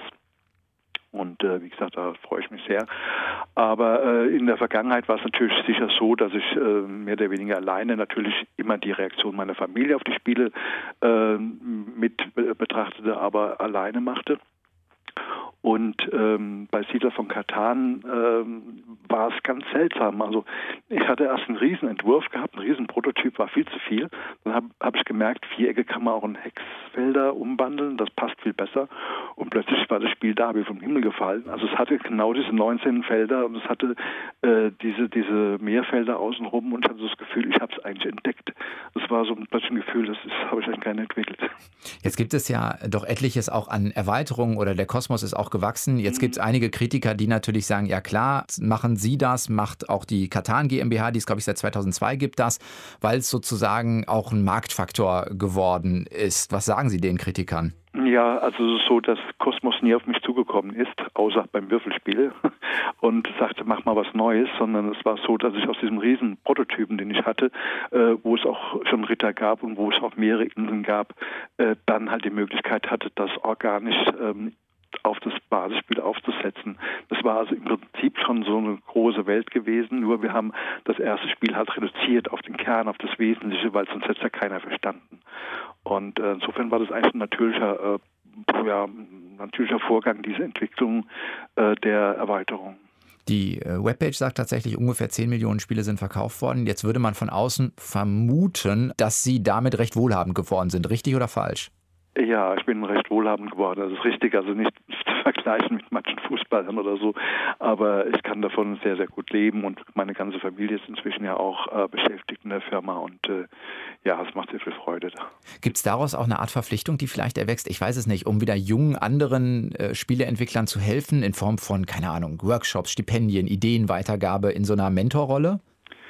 Und äh, wie gesagt, da freue ich mich sehr. Aber äh, in der Vergangenheit war es natürlich sicher so, dass ich äh, mehr oder weniger alleine natürlich immer die Reaktion meiner Familie auf die Spiele äh, mit betrachtete, aber alleine machte. Und ähm, bei Siedler von Catan ähm, war es ganz seltsam. Also ich hatte erst einen Riesenentwurf gehabt, ein Riesenprototyp, war viel zu viel. Dann habe hab ich gemerkt, Vierecke kann man auch in Hexfelder umwandeln, das passt viel besser. Und plötzlich war das Spiel da, wie vom Himmel gefallen. Also es hatte genau diese neunzehn Felder und es hatte äh, diese, diese Meerfelder außenrum und ich hatte das Gefühl, ich habe es eigentlich entdeckt. Es war so ein plötzlich ein Gefühl, das habe ich eigentlich gar nicht entwickelt. Jetzt gibt es ja doch etliches auch an Erweiterungen oder der Kosmos ist auch gewachsen. Jetzt gibt es einige Kritiker, die natürlich sagen, ja klar, machen Sie das, macht auch die Catan GmbH, die es glaube ich seit zweitausendzwei gibt das, weil es sozusagen auch ein Marktfaktor geworden ist. Was sagen Sie den Kritikern? Ja, also so, dass Kosmos nie auf mich zugekommen ist, außer beim Würfelspiel und sagte, mach mal was Neues, sondern es war so, dass ich aus diesem riesen Prototypen, den ich hatte, äh, wo es auch schon Ritter gab und wo es auch mehrere Inseln gab, äh, dann halt die Möglichkeit hatte, das organisch ähm, auf das Basisspiel aufzusetzen. Das war also im Prinzip schon so eine große Welt gewesen, nur wir haben das erste Spiel halt reduziert auf den Kern, auf das Wesentliche, weil sonst hätte es ja keiner verstanden. Und äh, insofern war das eigentlich ein natürlicher, äh, ja, natürlicher Vorgang, diese Entwicklung äh, der Erweiterung. Die Webpage sagt tatsächlich, ungefähr zehn Millionen Spiele sind verkauft worden. Jetzt würde man von außen vermuten, dass Sie damit recht wohlhabend geworden sind. Richtig oder falsch? Ja, ich bin recht wohlhabend geworden, das ist richtig, also nicht zu vergleichen mit manchen Fußballern oder so, aber ich kann davon sehr, sehr gut leben und meine ganze Familie ist inzwischen ja auch äh, beschäftigt in der Firma und äh, ja, es macht sehr viel Freude da. Gibt es daraus auch eine Art Verpflichtung, die vielleicht erwächst, ich weiß es nicht, um wieder jungen, anderen äh, Spieleentwicklern zu helfen, in Form von, keine Ahnung, Workshops, Stipendien, Ideenweitergabe in so einer Mentorrolle?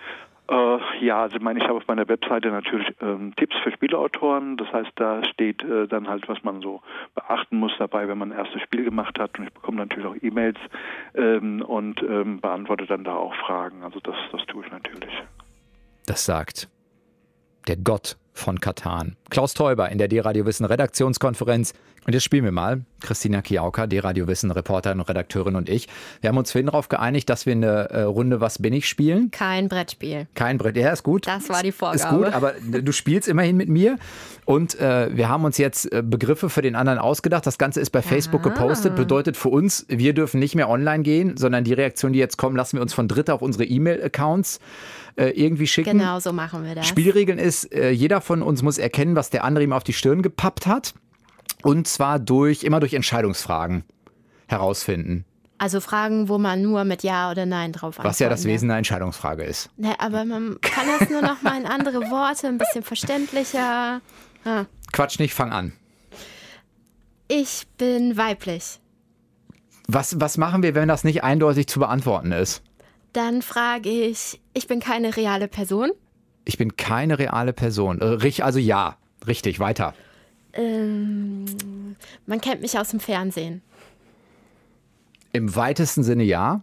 Äh, ja, also ich meine, ich habe auf meiner Webseite natürlich ähm, Tipps für Spieleautoren. Das heißt, da steht äh, dann halt, was man so beachten muss dabei, wenn man ein erstes Spiel gemacht hat. Und ich bekomme natürlich auch E-Mails ähm, und ähm, beantworte dann da auch Fragen. Also das, das tue ich natürlich. Das sagt der Gott von Katan. Klaus Teuber in der D-Radio Wissen Redaktionskonferenz. Und jetzt spielen wir mal. Christina Kiauka, D-Radio Wissen Reporterin und Redakteurin und ich. Wir haben uns vorhin darauf geeinigt, dass wir eine äh, Runde Was bin ich spielen. Kein Brettspiel. Kein Brett, ja, ist gut. Das war die Vorgabe. Ist gut, aber du spielst immerhin mit mir. Und äh, wir haben uns jetzt äh, Begriffe für den anderen ausgedacht. Das Ganze ist bei Facebook gepostet. Bedeutet für uns, wir dürfen nicht mehr online gehen, sondern die Reaktionen, die jetzt kommen, lassen wir uns von Dritten auf unsere E-Mail-Accounts äh, irgendwie schicken. Genau, so machen wir das. Spielregeln ist, äh, jeder von uns muss erkennen, was der andere ihm auf die Stirn gepappt hat. Und zwar durch immer durch Entscheidungsfragen herausfinden. Also Fragen, wo man nur mit Ja oder Nein drauf antwortet. Was ja das Wesen einer Entscheidungsfrage ist. Ne, aber man kann das nur noch mal in andere Worte, ein bisschen verständlicher. Ah. Quatsch nicht, fang an. Ich bin weiblich. Was, was machen wir, wenn das nicht eindeutig zu beantworten ist? Dann frage ich, ich bin keine reale Person. Ich bin keine reale Person. Äh, rich- also ja, richtig, weiter. Ähm, man kennt mich aus dem Fernsehen. Im weitesten Sinne ja.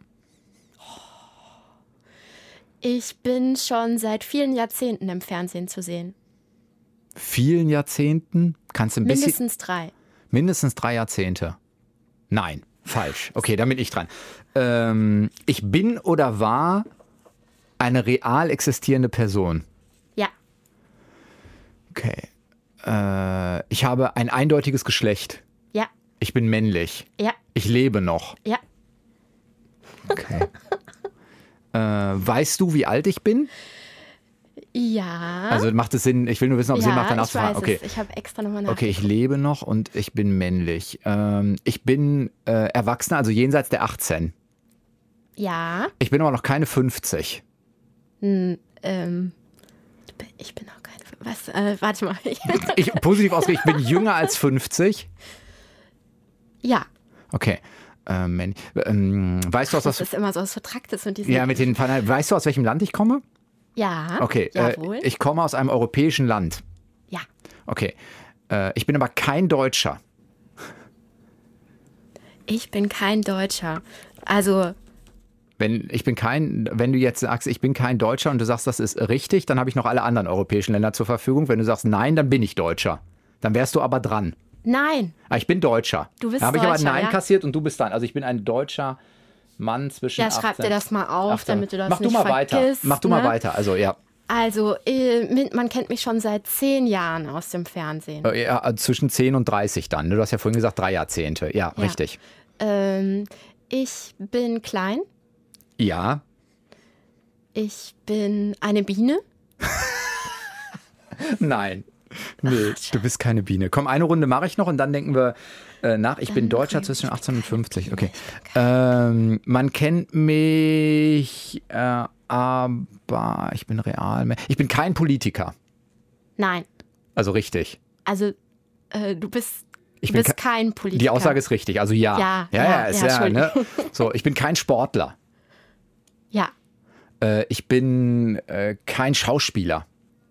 Ich bin schon seit vielen Jahrzehnten im Fernsehen zu sehen. Vielen Jahrzehnten? Kannst du ein bisschen... Mindestens drei. Mindestens drei Jahrzehnte. Nein, falsch. Okay, da bin ich dran. Ähm, ich bin oder war eine real existierende Person. Ja. Okay. Äh, ich habe ein eindeutiges Geschlecht. Ja. Ich bin männlich. Ja. Ich lebe noch. Ja. Okay. äh, weißt du, wie alt ich bin? Ja. Also macht es Sinn, ich will nur wissen, ob es ja, Sinn macht, danach ich zu fragen. weiß Okay. es. Ich habe extra nochmal nachgeguckt. Okay, ich lebe noch und ich bin männlich. Ähm, ich bin äh, Erwachsener, also jenseits der achtzehn. Ja. Ich bin aber noch keine fünfzig. Hm, ähm, ich bin noch keine... Was? Äh, warte mal. Ich, positiv ausgedrückt, ich bin jünger als fünfzig. Ja. Okay. Ähm, ähm, weißt du, aus Das was... ist immer so was Vertracktes und diesen... Ja, mit den... Weißt du, aus welchem Land ich komme? Ja. Okay, äh, Jawohl. ich komme aus einem europäischen Land. Ja. Okay. Äh, ich bin aber kein Deutscher. Ich bin kein Deutscher. Also... Wenn ich bin kein, wenn du jetzt sagst, ich bin kein Deutscher und du sagst, das ist richtig, dann habe ich noch alle anderen europäischen Länder zur Verfügung. Wenn du sagst, nein, dann bin ich Deutscher. Dann wärst du aber dran. Nein. Ah, ich bin Deutscher. Du bist da habe ich aber Deutscher, Nein ja? kassiert und du bist dann. Also ich bin ein deutscher Mann zwischen Ja, schreib achtzehn, dir das mal auf, achtzehn. damit du das Mach nicht du mal weiter. vergisst, Mach du ne? mal weiter. Also ja. Also, äh, mit- man kennt mich schon seit zehn Jahren aus dem Fernsehen. Äh, ja, zwischen zehn und dreißig dann. Du hast ja vorhin gesagt drei Jahrzehnte. Ja, Ja. richtig. Ähm, ich bin klein. Ja. Ich bin eine Biene. Nein. Nee, du bist keine Biene. Komm, eine Runde mache ich noch und dann denken wir äh, nach. Ich bin Deutscher okay. zwischen achtzehn und fünfzig. Okay. Ähm, man kennt mich, äh, aber ich bin real. Ich bin kein Politiker. Nein. Also richtig. Also, äh, du bist, Ich du bin bist ke- kein Politiker. Die Aussage ist richtig. Also ja. Ja, ja, ja, ja, ist ja, ja, ne? Entschuldigung. So, ich bin kein Sportler. Ja. Äh, ich bin äh, kein Schauspieler.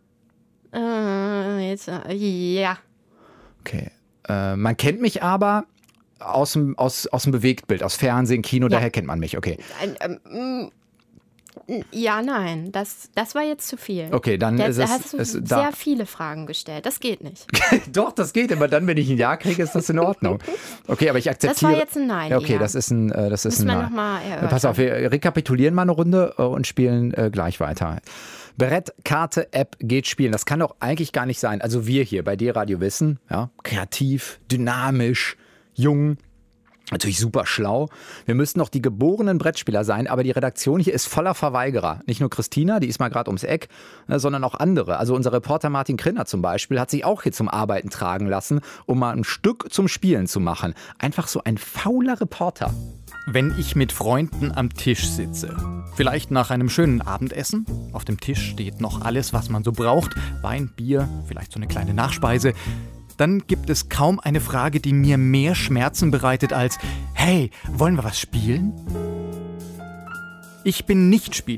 Äh, jetzt, äh, ja. Okay. Äh, man kennt mich aber aus dem, aus, aus dem Bewegtbild, aus Fernsehen, Kino, Ja. daher kennt man mich. Okay. Ein, ähm, mm, ja, nein, das, das war jetzt zu viel. Okay, dann Jetzt ist es- hast du es- sehr da- viele Fragen gestellt. Das geht nicht. Doch, das geht, aber dann, wenn ich ein Ja kriege, ist das in Ordnung. Okay, aber ich akzeptiere. Das war jetzt ein Nein, Ja, okay, eher. das ist ein, äh, das ist Müssen ein wir Nein. noch mal erörtern. Pass auf, wir rekapitulieren mal eine Runde äh, und spielen äh, gleich weiter. Brett, Karte, App, geht spielen. Das kann doch eigentlich gar nicht sein. Also wir hier bei D-Radio Wissen, ja, kreativ, dynamisch, jung, natürlich super schlau. Wir müssten noch die geborenen Brettspieler sein, aber die Redaktion hier ist voller Verweigerer. Nicht nur Christina, die ist mal gerade ums Eck, ne, sondern auch andere. Also unser Reporter Martin Krinner zum Beispiel hat sich auch hier zum Arbeiten tragen lassen, um mal ein Stück zum Spielen zu machen. Einfach so ein fauler Reporter. Wenn ich mit Freunden am Tisch sitze, vielleicht nach einem schönen Abendessen, auf dem Tisch steht noch alles, was man so braucht, Wein, Bier, vielleicht so eine kleine Nachspeise, dann gibt es kaum eine Frage, die mir mehr Schmerzen bereitet als „Hey, wollen wir was spielen?“ Ich bin Nichtspieler.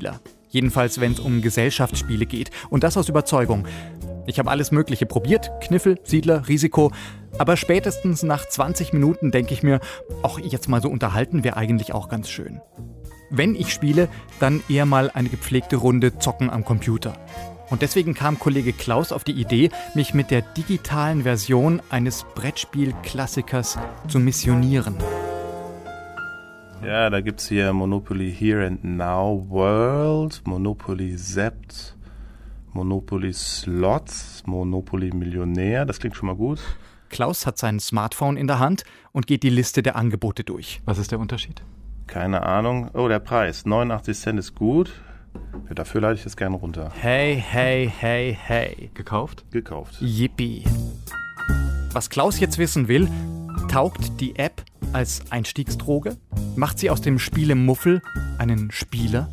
Jedenfalls, wenn es um Gesellschaftsspiele geht. Und das aus Überzeugung. Ich habe alles Mögliche probiert. Kniffel, Siedler, Risiko. Aber spätestens nach zwanzig Minuten denke ich mir, auch jetzt mal so unterhalten wäre eigentlich auch ganz schön. Wenn ich spiele, dann eher mal eine gepflegte Runde Zocken am Computer. Und deswegen kam Kollege Klaus auf die Idee, mich mit der digitalen Version eines Brettspiel-Klassikers zu missionieren. Ja, da gibt's hier Monopoly Here and Now World, Monopoly Sept, Monopoly Slots, Monopoly Millionär. Das klingt schon mal gut. Klaus hat sein Smartphone in der Hand und geht die Liste der Angebote durch. Was ist der Unterschied? Keine Ahnung. Oh, der Preis. neunundachtzig Cent ist gut. Ja, dafür leite ich das gerne runter. Hey, hey, hey, hey. Gekauft? Gekauft. Yippie. Was Klaus jetzt wissen will, taugt die App als Einstiegsdroge? Macht sie aus dem Spielemuffel einen Spieler?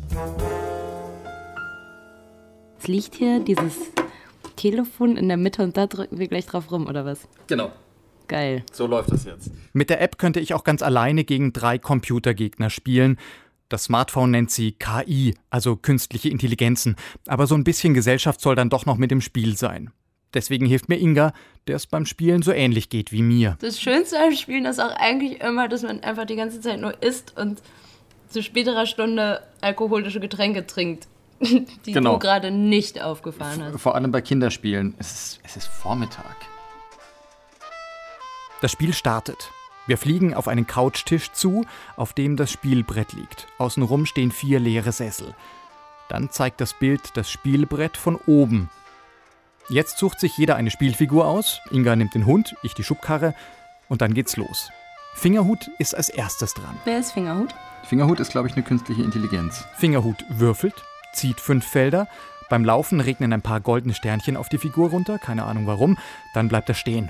Es liegt hier dieses Telefon in der Mitte und da drücken wir gleich drauf rum, oder was? Genau. Geil. So läuft das jetzt. Mit der App könnte ich auch ganz alleine gegen drei Computergegner spielen. Das Smartphone nennt sie K I, also künstliche Intelligenzen. Aber so ein bisschen Gesellschaft soll dann doch noch mit im Spiel sein. Deswegen hilft mir Inga, der es beim Spielen so ähnlich geht wie mir. Das Schönste am Spielen ist auch eigentlich immer, dass man einfach die ganze Zeit nur isst und zu späterer Stunde alkoholische Getränke trinkt, die genau. du gerade nicht aufgefahren hast. Vor allem bei Kinderspielen. Es ist, es ist Vormittag. Das Spiel startet. Wir fliegen auf einen Couchtisch zu, auf dem das Spielbrett liegt. Außenrum stehen vier leere Sessel. Dann zeigt das Bild das Spielbrett von oben. Jetzt sucht sich jeder eine Spielfigur aus. Inga nimmt den Hund, ich die Schubkarre und dann geht's los. Fingerhut ist als erstes dran. Wer ist Fingerhut? Fingerhut ist, glaube ich, eine künstliche Intelligenz. Fingerhut würfelt, zieht fünf Felder. Beim Laufen regnen ein paar goldene Sternchen auf die Figur runter, keine Ahnung warum. Dann bleibt er stehen.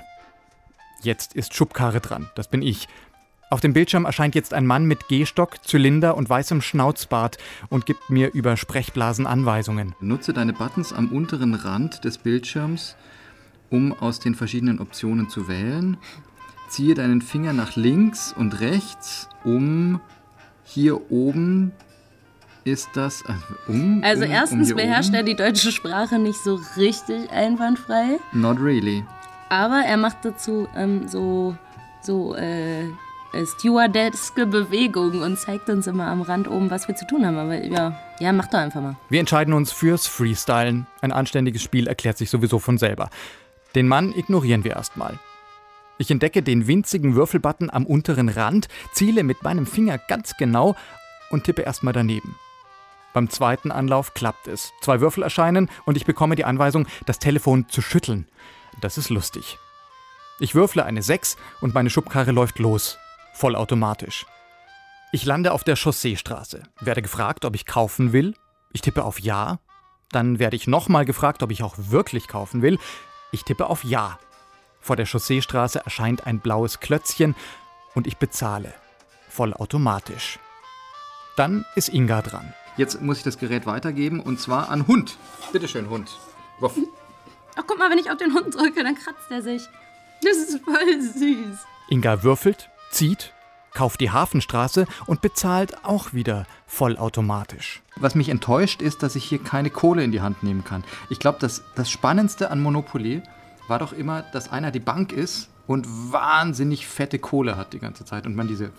Jetzt ist Schubkarre dran, das bin ich. Auf dem Bildschirm erscheint jetzt ein Mann mit Gehstock, Zylinder und weißem Schnauzbart und gibt mir über Sprechblasen Anweisungen. Nutze deine Buttons am unteren Rand des Bildschirms, um aus den verschiedenen Optionen zu wählen. Ziehe deinen Finger nach links und rechts, um hier oben ist das... Also, um, also um, erstens um beherrscht oben. er die deutsche Sprache nicht so richtig einwandfrei. Not really. Aber er macht dazu ähm, so, so äh, stewardeske Bewegungen und zeigt uns immer am Rand oben, was wir zu tun haben. Aber ja, ja, mach doch einfach mal. Wir entscheiden uns fürs Freestylen. Ein anständiges Spiel erklärt sich sowieso von selber. Den Mann ignorieren wir erstmal. Ich entdecke den winzigen Würfelbutton am unteren Rand, ziele mit meinem Finger ganz genau und tippe erstmal daneben. Beim zweiten Anlauf klappt es. Zwei Würfel erscheinen und ich bekomme die Anweisung, das Telefon zu schütteln. Das ist lustig. Ich würfle eine sechs und meine Schubkarre läuft los. Vollautomatisch. Ich lande auf der Chausseestraße, werde gefragt, ob ich kaufen will. Ich tippe auf Ja. Dann werde ich nochmal gefragt, ob ich auch wirklich kaufen will. Ich tippe auf Ja. Vor der Chausseestraße erscheint ein blaues Klötzchen und ich bezahle. Vollautomatisch. Dann ist Inga dran. Jetzt muss ich das Gerät weitergeben und zwar an Hund. Bitteschön, Hund. Wuff. Ach, guck mal, wenn ich auf den Hund drücke, dann kratzt er sich. Das ist voll süß. Inga würfelt, zieht, kauft die Hafenstraße und bezahlt auch wieder vollautomatisch. Was mich enttäuscht ist, dass ich hier keine Kohle in die Hand nehmen kann. Ich glaube, das, das Spannendste an Monopoly war doch immer, dass einer die Bank ist und wahnsinnig fette Kohle hat die ganze Zeit und man diese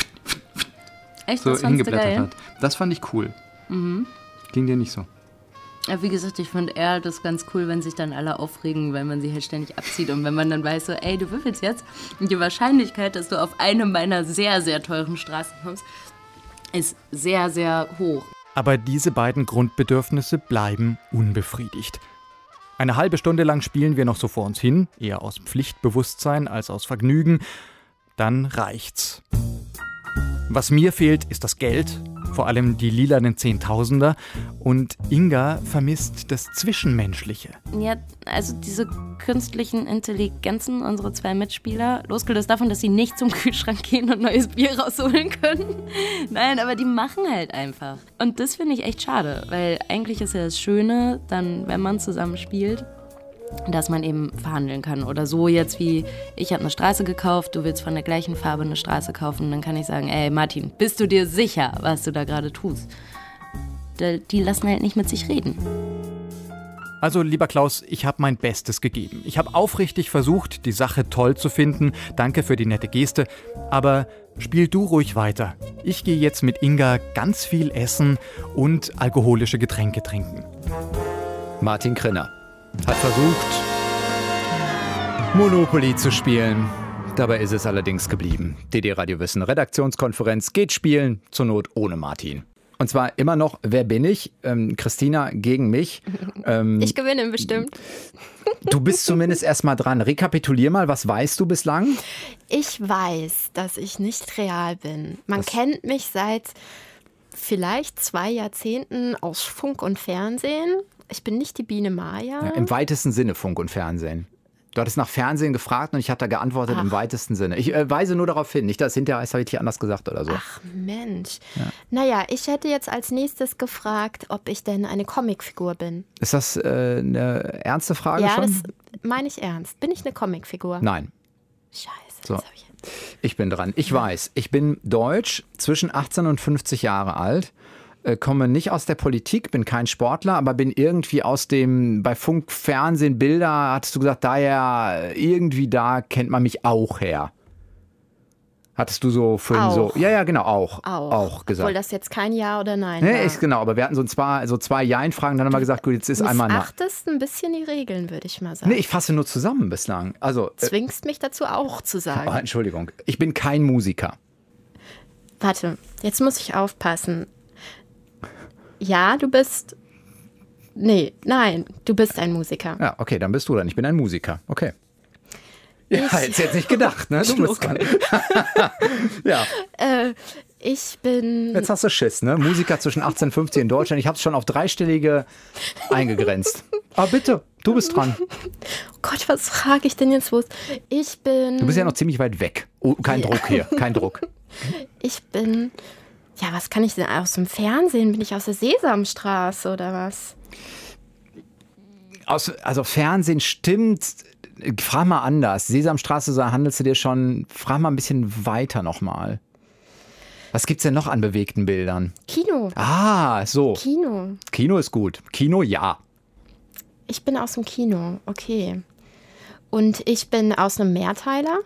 Echt, so das fandst du hingeblättert geil? hat. Das fand ich cool. Mhm. Ging dir nicht so? Ja, wie gesagt, ich fand eher das ganz cool, wenn sich dann alle aufregen, weil man sie halt ständig abzieht und wenn man dann weiß, so, ey, du würfelst jetzt und die Wahrscheinlichkeit, dass du auf eine meiner sehr, sehr teuren Straßen kommst, ist sehr, sehr hoch. Aber diese beiden Grundbedürfnisse bleiben unbefriedigt. Eine halbe Stunde lang spielen wir noch so vor uns hin, eher aus Pflichtbewusstsein als aus Vergnügen. Dann reicht's. Was mir fehlt, ist das Geld, vor allem die lilanen Zehntausender. Und Inga vermisst das Zwischenmenschliche. Ja, also diese künstlichen Intelligenzen, unsere zwei Mitspieler, losgelöst davon, dass sie nicht zum Kühlschrank gehen und neues Bier rausholen können. Nein, aber die machen halt einfach. Und das finde ich echt schade, weil eigentlich ist ja das Schöne, dann, wenn man zusammen spielt, dass man eben verhandeln kann. Oder so jetzt wie, ich habe eine Straße gekauft, du willst von der gleichen Farbe eine Straße kaufen, dann kann ich sagen, ey Martin, bist du dir sicher, was du da gerade tust? die lassen halt nicht mit sich reden. Also, lieber Klaus, ich habe mein Bestes gegeben. Ich habe aufrichtig versucht, die Sache toll zu finden. Danke für die nette Geste. Aber spiel du ruhig weiter. Ich gehe jetzt mit Inga ganz viel essen und alkoholische Getränke trinken. Martin Krinner hat versucht, Monopoly zu spielen. Dabei ist es allerdings geblieben. D D Radio Wissen Redaktionskonferenz geht spielen, zur Not ohne Martin. Und zwar immer noch, wer bin ich? Ähm, Christina gegen mich. Ähm, ich gewinne bestimmt. Du bist zumindest erstmal dran. Rekapitulier mal, was weißt du bislang? Ich weiß, dass ich nicht real bin. Man Was? kennt mich seit vielleicht zwei Jahrzehnten aus Funk und Fernsehen. Ich bin nicht die Biene Maya. Ja, im weitesten Sinne Funk und Fernsehen. Du hattest nach Fernsehen gefragt und ich hatte da geantwortet. Ach. Im weitesten Sinne. Ich äh, weise nur darauf hin, nicht, dass hinterher heißt, habe ich dich anders gesagt oder so. Ach Mensch. Ja. Naja, ich hätte jetzt als nächstes gefragt, ob ich denn eine Comicfigur bin. Ist das äh, eine ernste Frage ja, schon? Ja, das meine ich ernst. Bin ich eine Comicfigur? Nein. Scheiße, so. das habe ich jetzt. Ich bin dran. Ich weiß, ich bin deutsch, zwischen achtzehn und fünfzig Jahre alt. Komme nicht aus der Politik, bin kein Sportler, aber bin irgendwie aus dem, bei Funk, Fernsehen, Bilder, hattest du gesagt, daher, irgendwie da kennt man mich auch her. Hattest du so vorhin so, ja, ja, genau, auch, auch, auch gesagt. Obwohl das jetzt kein Ja oder Nein nee, war. ist genau, aber wir hatten so zwei, so zwei Ja-Fragen, dann haben wir gesagt, gut, jetzt ist du einmal nach. Du achtest ein bisschen die Regeln, würde ich mal sagen. Nee, ich fasse nur zusammen bislang. Also, zwingst äh, mich dazu auch zu sagen. Oh, Entschuldigung, ich bin kein Musiker. Warte, jetzt muss ich aufpassen. Ja, du bist... Nee, nein, du bist ein Musiker. Ja, okay, dann bist du dann. Ich bin ein Musiker. Okay. Ja, hättest jetzt nicht gedacht, ne? Du bist kein... ja. Äh, ich bin... Jetzt hast du Schiss, ne? Musiker zwischen achtzehn und fünfzig in Deutschland. Ich habe es schon auf dreistellige eingegrenzt. Aber bitte, du bist dran. Oh Gott, was frage ich denn jetzt los? Ich bin... Du bist ja noch ziemlich weit weg. Oh, kein ja. Druck hier, kein Druck. Ich bin... Ja, was kann ich denn aus dem Fernsehen? Bin ich aus der Sesamstraße oder was? Aus, also Fernsehen stimmt. Frag mal anders. Sesamstraße, so handelst du dir schon. Frag mal ein bisschen weiter nochmal. Was gibt's denn noch an bewegten Bildern? Kino. Ah, so. Kino. Kino ist gut. Kino, ja. Ich bin aus dem Kino, okay. Und ich bin aus einem Mehrteiler?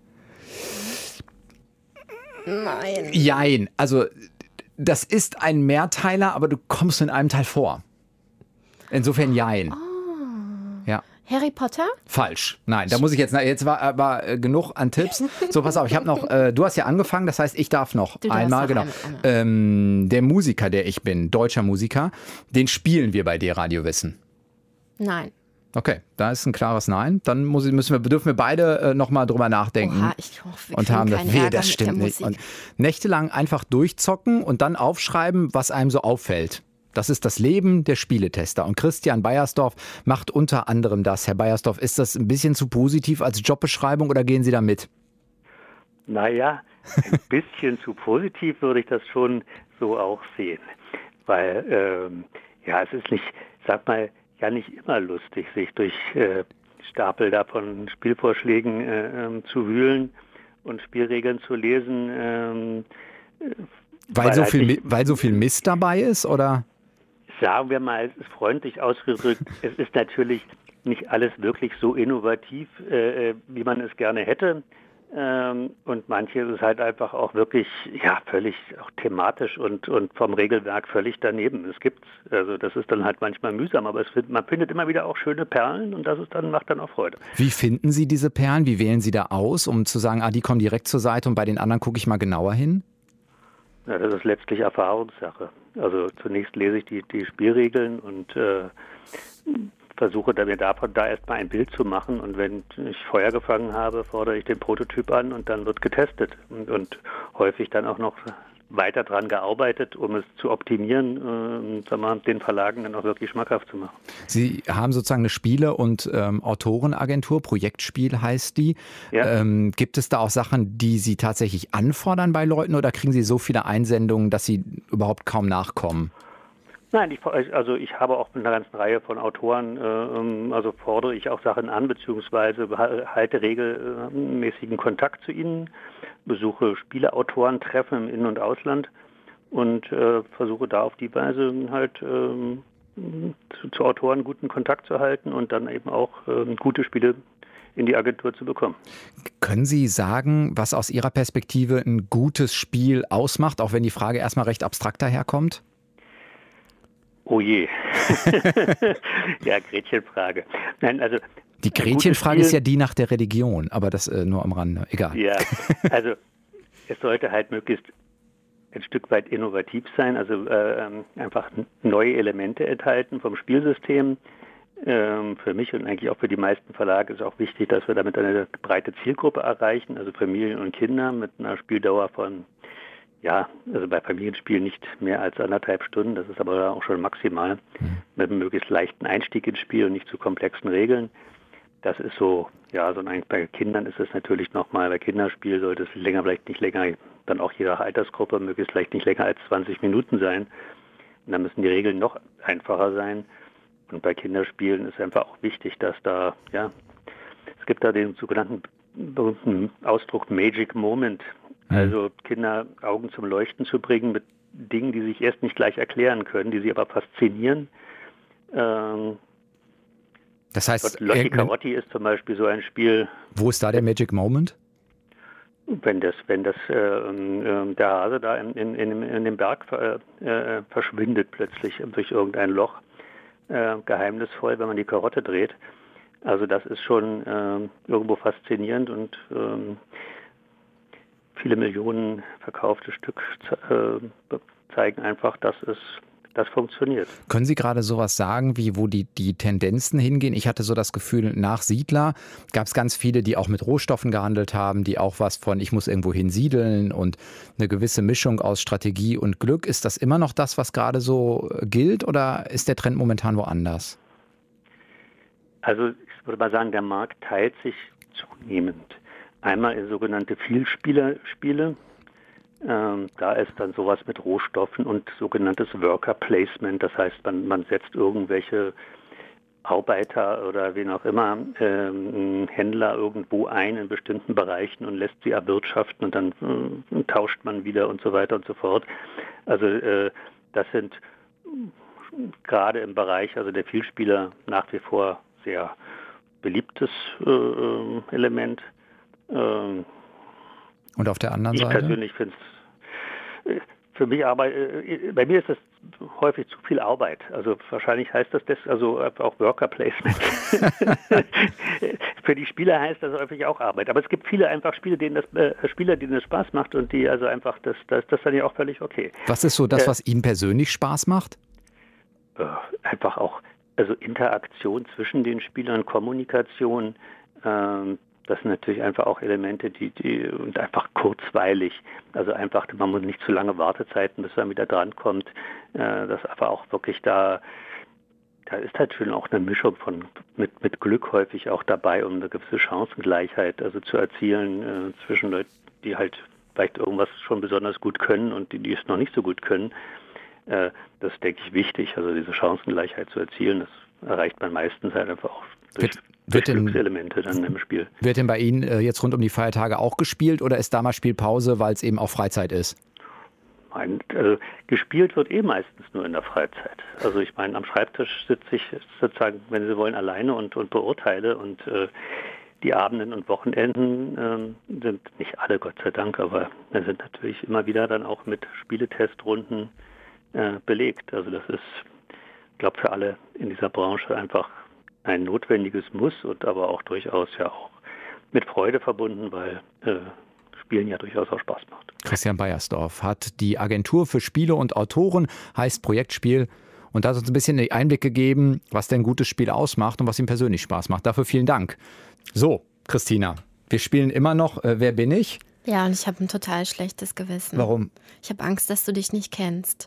Nein. Jein. Also, das ist ein Mehrteiler, aber du kommst in einem Teil vor. Insofern jein. Oh. Ja. Harry Potter? Falsch. Nein, da muss ich jetzt, jetzt war aber äh, genug an Tipps. So, pass auf, ich habe noch, äh, du hast ja angefangen, das heißt, ich darf noch du einmal, noch genau. Einmal, einmal. Ähm, der Musiker, der ich bin, deutscher Musiker, den spielen wir bei D-Radio Wissen. Nein. Okay, da ist ein klares Nein. Dann muss, müssen wir, dürfen wir beide äh, nochmal drüber nachdenken. Oha, ich hoffe, wir und haben das, Ärger das stimmt mit der nicht. Und nächtelang einfach durchzocken und dann aufschreiben, was einem so auffällt. Das ist das Leben der Spieletester. Und Christian Beiersdorf macht unter anderem das. Herr Beiersdorf, ist das ein bisschen zu positiv als Jobbeschreibung oder gehen Sie da mit? Naja, ein bisschen zu positiv würde ich das schon so auch sehen. Weil, ähm, ja, es ist nicht, sag mal, ja nicht immer lustig, sich durch äh, Stapel da von Spielvorschlägen äh, ähm, zu wühlen und Spielregeln zu lesen. Ähm, weil, weil, so viel, nicht, weil so viel Mist dabei ist, oder? Sagen wir mal, es ist freundlich ausgedrückt, es ist natürlich nicht alles wirklich so innovativ, äh, wie man es gerne hätte. Ähm, und manches ist halt einfach auch wirklich, ja, völlig auch thematisch und, und vom Regelwerk völlig daneben. Es gibt's, also das ist dann halt manchmal mühsam, aber es find, man findet immer wieder auch schöne Perlen und das ist dann, macht dann auch Freude. Wie finden Sie diese Perlen? Wie wählen Sie da aus, um zu sagen, ah, die kommen direkt zur Seite und bei den anderen gucke ich mal genauer hin? Ja, das ist letztlich Erfahrungssache. Also zunächst lese ich die, die Spielregeln und äh, versuche mir davon da erstmal ein Bild zu machen und wenn ich Feuer gefangen habe, fordere ich den Prototyp an und dann wird getestet und, und häufig dann auch noch weiter dran gearbeitet, um es zu optimieren und äh, mal, den Verlagen dann auch wirklich schmackhaft zu machen. Sie haben sozusagen eine Spiele- und ähm, Autorenagentur, Projektspiel heißt die. Ja. Ähm, gibt es da auch Sachen, die Sie tatsächlich anfordern bei Leuten oder kriegen Sie so viele Einsendungen, dass Sie überhaupt kaum nachkommen? Nein, ich, also ich habe auch mit einer ganzen Reihe von Autoren, äh, also fordere ich auch Sachen an, beziehungsweise halte regelmäßigen Kontakt zu ihnen, besuche Spieleautorentreffen im In- und Ausland und äh, versuche da auf die Weise halt ähm, zu, zu Autoren guten Kontakt zu halten und dann eben auch ähm, gute Spiele in die Agentur zu bekommen. Können Sie sagen, was aus Ihrer Perspektive ein gutes Spiel ausmacht, auch wenn die Frage erstmal recht abstrakt daherkommt? Oh je. Ja, Gretchenfrage. Nein, also die Gretchenfrage ist ja die nach der Religion, aber das äh, nur am Rande. Egal. Ja, also es sollte halt möglichst ein Stück weit innovativ sein, also äh, einfach neue Elemente enthalten vom Spielsystem. Ähm, für mich und eigentlich auch für die meisten Verlage ist auch wichtig, dass wir damit eine breite Zielgruppe erreichen, also Familien und Kinder mit einer Spieldauer von, ja, also bei Familienspielen nicht mehr als anderthalb Stunden, das ist aber auch schon maximal, mhm. mit einem möglichst leichten Einstieg ins Spiel und nicht zu komplexen Regeln. Das ist so, ja, so ein, bei Kindern ist es natürlich nochmal, bei Kinderspielen sollte es länger, vielleicht nicht länger, dann auch jeder Altersgruppe, möglichst vielleicht nicht länger als zwanzig Minuten sein. Und dann müssen die Regeln noch einfacher sein. Und bei Kinderspielen ist einfach auch wichtig, dass da, ja, es gibt da den sogenannten berühmten Ausdruck Magic Moment. Also Kinder Augen zum Leuchten zu bringen mit Dingen, die sich erst nicht gleich erklären können, die sie aber faszinieren. Ähm, das heißt, Lotti Carotti ist zum Beispiel so ein Spiel. Wo ist da der Magic Moment? Wenn das, wenn das äh, äh, der Hase da in, in, in, in dem Berg äh, äh, verschwindet plötzlich durch irgendein Loch. Äh, geheimnisvoll, wenn man die Karotte dreht. Also das ist schon äh, irgendwo faszinierend und äh, viele Millionen verkaufte Stück äh, zeigen einfach, dass es das funktioniert. Können Sie gerade sowas sagen, wie wo die, die Tendenzen hingehen? Ich hatte so das Gefühl, nach Siedler gab es ganz viele, die auch mit Rohstoffen gehandelt haben, die auch was von ich muss irgendwo hinsiedeln und eine gewisse Mischung aus Strategie und Glück. Ist das immer noch das, was gerade so gilt oder ist der Trend momentan woanders? Also ich würde mal sagen, der Markt teilt sich zunehmend. Einmal in sogenannte Vielspielerspiele. Ähm, da ist dann sowas mit Rohstoffen und sogenanntes Worker Placement. Das heißt, man, man setzt irgendwelche Arbeiter oder wen auch immer, ähm, Händler irgendwo ein in bestimmten Bereichen und lässt sie erwirtschaften und dann äh, tauscht man wieder und so weiter und so fort. Also äh, das sind gerade im Bereich also der Vielspieler nach wie vor sehr beliebtes äh, Element. Ähm, Und auf der anderen ich Seite? Ich persönlich finde es, für mich aber, bei mir ist das häufig zu viel Arbeit. Also wahrscheinlich heißt das, das also auch Worker Placement. Für die Spieler heißt das häufig auch Arbeit. Aber es gibt viele einfach Spiele, denen das, äh, Spieler, denen das Spaß macht und die also einfach, das, das, das dann ja auch völlig okay. Was ist so das, äh, was Ihnen persönlich Spaß macht? Äh, einfach auch, also Interaktion zwischen den Spielern, Kommunikation, ähm, das sind natürlich einfach auch Elemente, die, die und einfach kurzweilig, also einfach, man muss nicht zu lange Wartezeiten, bis man wieder drankommt, äh, das aber auch wirklich da, da ist halt schon auch eine Mischung von, mit, mit Glück häufig auch dabei, um eine gewisse Chancengleichheit also zu erzielen äh, zwischen Leuten, die halt vielleicht irgendwas schon besonders gut können und die, die es noch nicht so gut können. Äh, das ist, denke ich, wichtig, also diese Chancengleichheit zu erzielen, das erreicht man meistens halt einfach auch durch Wird denn, Glückselemente dann im Spiel. Wird denn bei Ihnen äh, jetzt rund um die Feiertage auch gespielt oder ist da mal Spielpause, weil es eben auch Freizeit ist? Mein, also, gespielt wird eh meistens nur in der Freizeit. Also ich meine, am Schreibtisch sitze ich sozusagen, wenn Sie wollen, alleine und, und beurteile und äh, die Abenden und Wochenenden äh, sind nicht alle, Gott sei Dank, aber sind natürlich immer wieder dann auch mit Spieletestrunden äh, belegt. Also das ist, ich glaube, für alle in dieser Branche einfach ein notwendiges Muss und aber auch durchaus ja auch mit Freude verbunden, weil äh, Spielen ja durchaus auch Spaß macht. Christian Beiersdorf hat die Agentur für Spiele und Autoren, heißt Projektspiel, und hat uns ein bisschen den Einblick gegeben, was denn ein gutes Spiel ausmacht und was ihm persönlich Spaß macht. Dafür vielen Dank. So, Christina, wir spielen immer noch äh, Wer bin ich? Ja, und ich habe ein total schlechtes Gewissen. Warum? Ich habe Angst, dass du dich nicht kennst.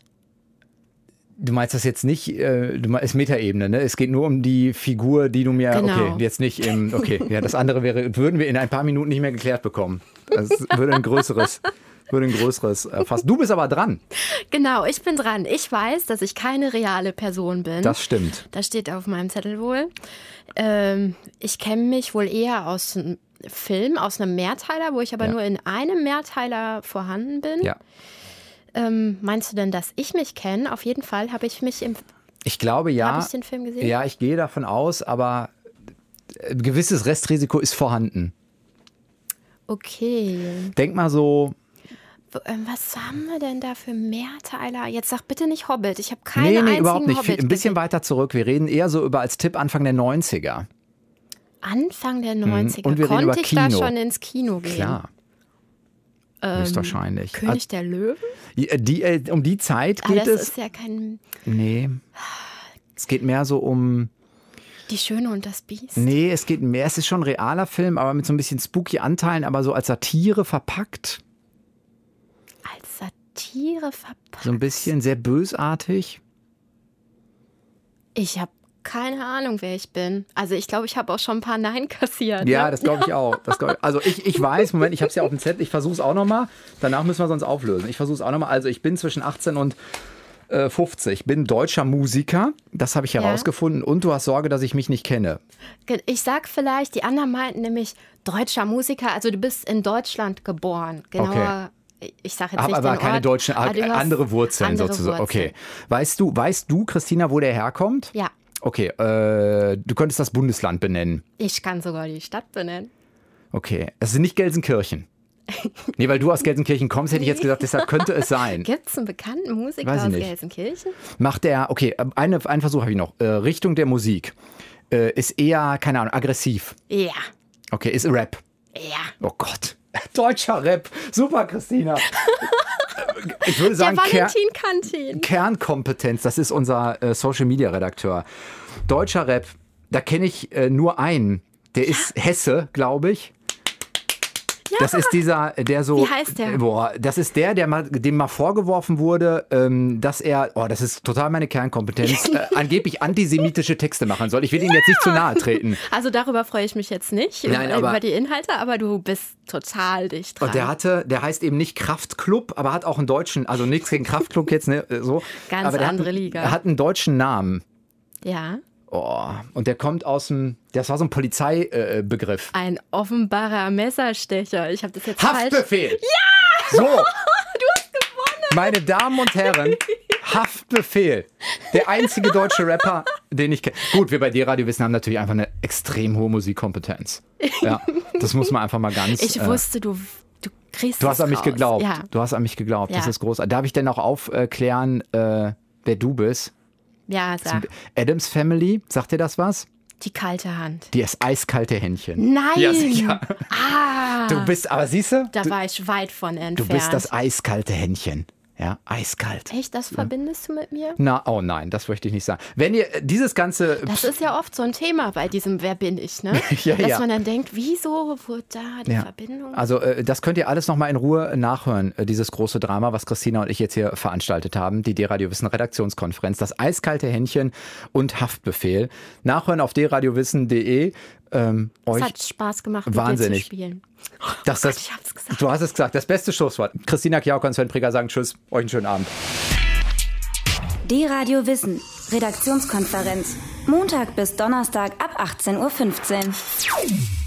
Du meinst das jetzt nicht, äh, du meinst Metaebene, ne? Es geht nur um die Figur, die du mir, genau. okay, jetzt nicht im, okay, ja, das andere wäre, würden wir in ein paar Minuten nicht mehr geklärt bekommen. Das würde ein größeres, würde ein größeres äh, fassen. Du bist aber dran. Genau, ich bin dran. Ich weiß, dass ich keine reale Person bin. Das stimmt. Das steht auf meinem Zettel wohl. Ähm, ich kenne mich wohl eher aus einem Film, aus einem Mehrteiler, wo ich aber ja. nur in einem Mehrteiler vorhanden bin. Ja. Ähm, meinst du denn, dass ich mich kenne? Auf jeden Fall habe ich mich im Ich glaube ja. Habe ich den Film gesehen? Ja, ich gehe davon aus, aber ein gewisses Restrisiko ist vorhanden. Okay. Denk mal so. Was haben wir denn da für Mehrteiler? Jetzt sag bitte nicht Hobbit. Ich habe keine Nee, nee, einzigen überhaupt nicht. Hobbit Ein bisschen gesehen. weiter zurück. Wir reden eher so über als Tipp Anfang der neunziger. Anfang der neunziger. Und wir reden Konnte über ich da Kino. schon ins Kino gehen? Klar. Ähm, Höchstwahrscheinlich. König der Löwen? Die, die, äh, um die Zeit Aber geht das es. ist ja kein... Nee. Es geht mehr so um. Die Schöne und das Biest? Nee, es geht mehr. Es ist schon ein realer Film, aber mit so ein bisschen spooky Anteilen, aber so als Satire verpackt. Als Satire verpackt? So ein bisschen sehr bösartig. Ich habe keine Ahnung, wer ich bin. Also ich glaube, ich habe auch schon ein paar Nein kassiert. Ja, ne? das glaube ich auch. Das glaub ich. Also ich, ich weiß, Moment, ich habe es ja auf dem Zettel, ich versuche es auch nochmal. Danach müssen wir es uns auflösen. Ich versuche es auch nochmal. Also ich bin zwischen achtzehn und äh, fünfzig, bin deutscher Musiker, das habe ich herausgefunden. Ja. Und du hast Sorge, dass ich mich nicht kenne. Ich sag vielleicht, die anderen meinten nämlich deutscher Musiker, also du bist in Deutschland geboren. Genauer, okay. Ich sage jetzt Hab nicht aber den keine Ort, deutschen, aber du hast andere Wurzeln andere sozusagen. Wurzeln. Okay. Weißt du, weißt du, Christina, wo der herkommt? Ja. Okay, äh, du könntest das Bundesland benennen. Ich kann sogar die Stadt benennen. Okay, es ist nicht Gelsenkirchen. Nee, weil du aus Gelsenkirchen kommst, hätte ich jetzt gesagt, deshalb könnte es sein. Gibt es einen bekannten Musiker Weiß ich aus nicht. Gelsenkirchen? Macht der, okay, eine, einen Versuch habe ich noch. Äh, Richtung der Musik. Äh, ist eher, keine Ahnung, aggressiv. Ja. Okay, ist Rap. Ja. Oh Gott. Deutscher Rap. Super, Christina. Ich würde sagen, der Ker Valentin kannte ihn. Kernkompetenz, das ist unser äh, Social-Media-Redakteur. Deutscher Rap, da kenne ich äh, nur einen. Der ist Hesse, glaube ich. Ja. Das ist dieser, der so. Wie heißt der? Boah, das ist der, der mal, dem mal vorgeworfen wurde, ähm, dass er, oh, das ist total meine Kernkompetenz, äh, angeblich antisemitische Texte machen soll. Ich will ihm jetzt nicht zu nahe treten. Also darüber freue ich mich jetzt nicht, Nein, über, aber- über die Inhalte, aber du bist total dicht dran. Und der hatte, der heißt eben nicht Kraftklub, aber hat auch einen deutschen, also nichts gegen Kraftklub jetzt, ne, so. Ganz aber der andere hat, einen- Liga. Er hat einen deutschen Namen. Ja. Oh, und der kommt aus dem, das war so ein Polizeibegriff. Ein offenbarer Messerstecher. Ich habe das jetzt falsch... Haftbefehl! Ja! So. Du hast gewonnen! Meine Damen und Herren, Haftbefehl. Der einzige deutsche Rapper, den ich kenne. Gut, wir bei D-Radio Wissen haben natürlich einfach eine extrem hohe Musikkompetenz. Ja, das muss man einfach mal ganz... Ich äh, wusste, du, du kriegst Du hast es an mich raus. geglaubt. Ja. Du hast an mich geglaubt. Das Ja. ist großartig. Darf ich denn auch aufklären, äh, wer du bist? Ja, sag. Adams Family, sagt dir das was? Die kalte Hand. Die ist eiskalte Händchen. Nein! Ja, sicher. Ah! Du bist, aber siehst du? Da Du, war ich weit von entfernt. du bist das eiskalte Händchen. Ja, eiskalt. Echt, das verbindest du mit mir? Na, oh nein, das möchte ich nicht sagen. Wenn ihr dieses ganze... Das ist ja oft so ein Thema bei diesem Wer bin ich, ne? Ja, Dass ja. man dann denkt, wieso wurde da die Ja. Verbindung? Also äh, das könnt ihr alles nochmal in Ruhe nachhören, äh, dieses große Drama, was Christina und ich jetzt hier veranstaltet haben, die D-Radio Wissen Redaktionskonferenz, das eiskalte Händchen und Haftbefehl. Nachhören auf d radio wissen punkt de. Ähm, Es euch hat Spaß gemacht, mit wahnsinnig. dir zu spielen. Das, das, ich hab's gesagt. Du hast es gesagt, das beste Schlusswort. Christina Kjauka und Sven Prigger sagen Tschüss, euch einen schönen Abend. D-Radio Wissen, Redaktionskonferenz. Montag bis Donnerstag ab achtzehn Uhr fünfzehn.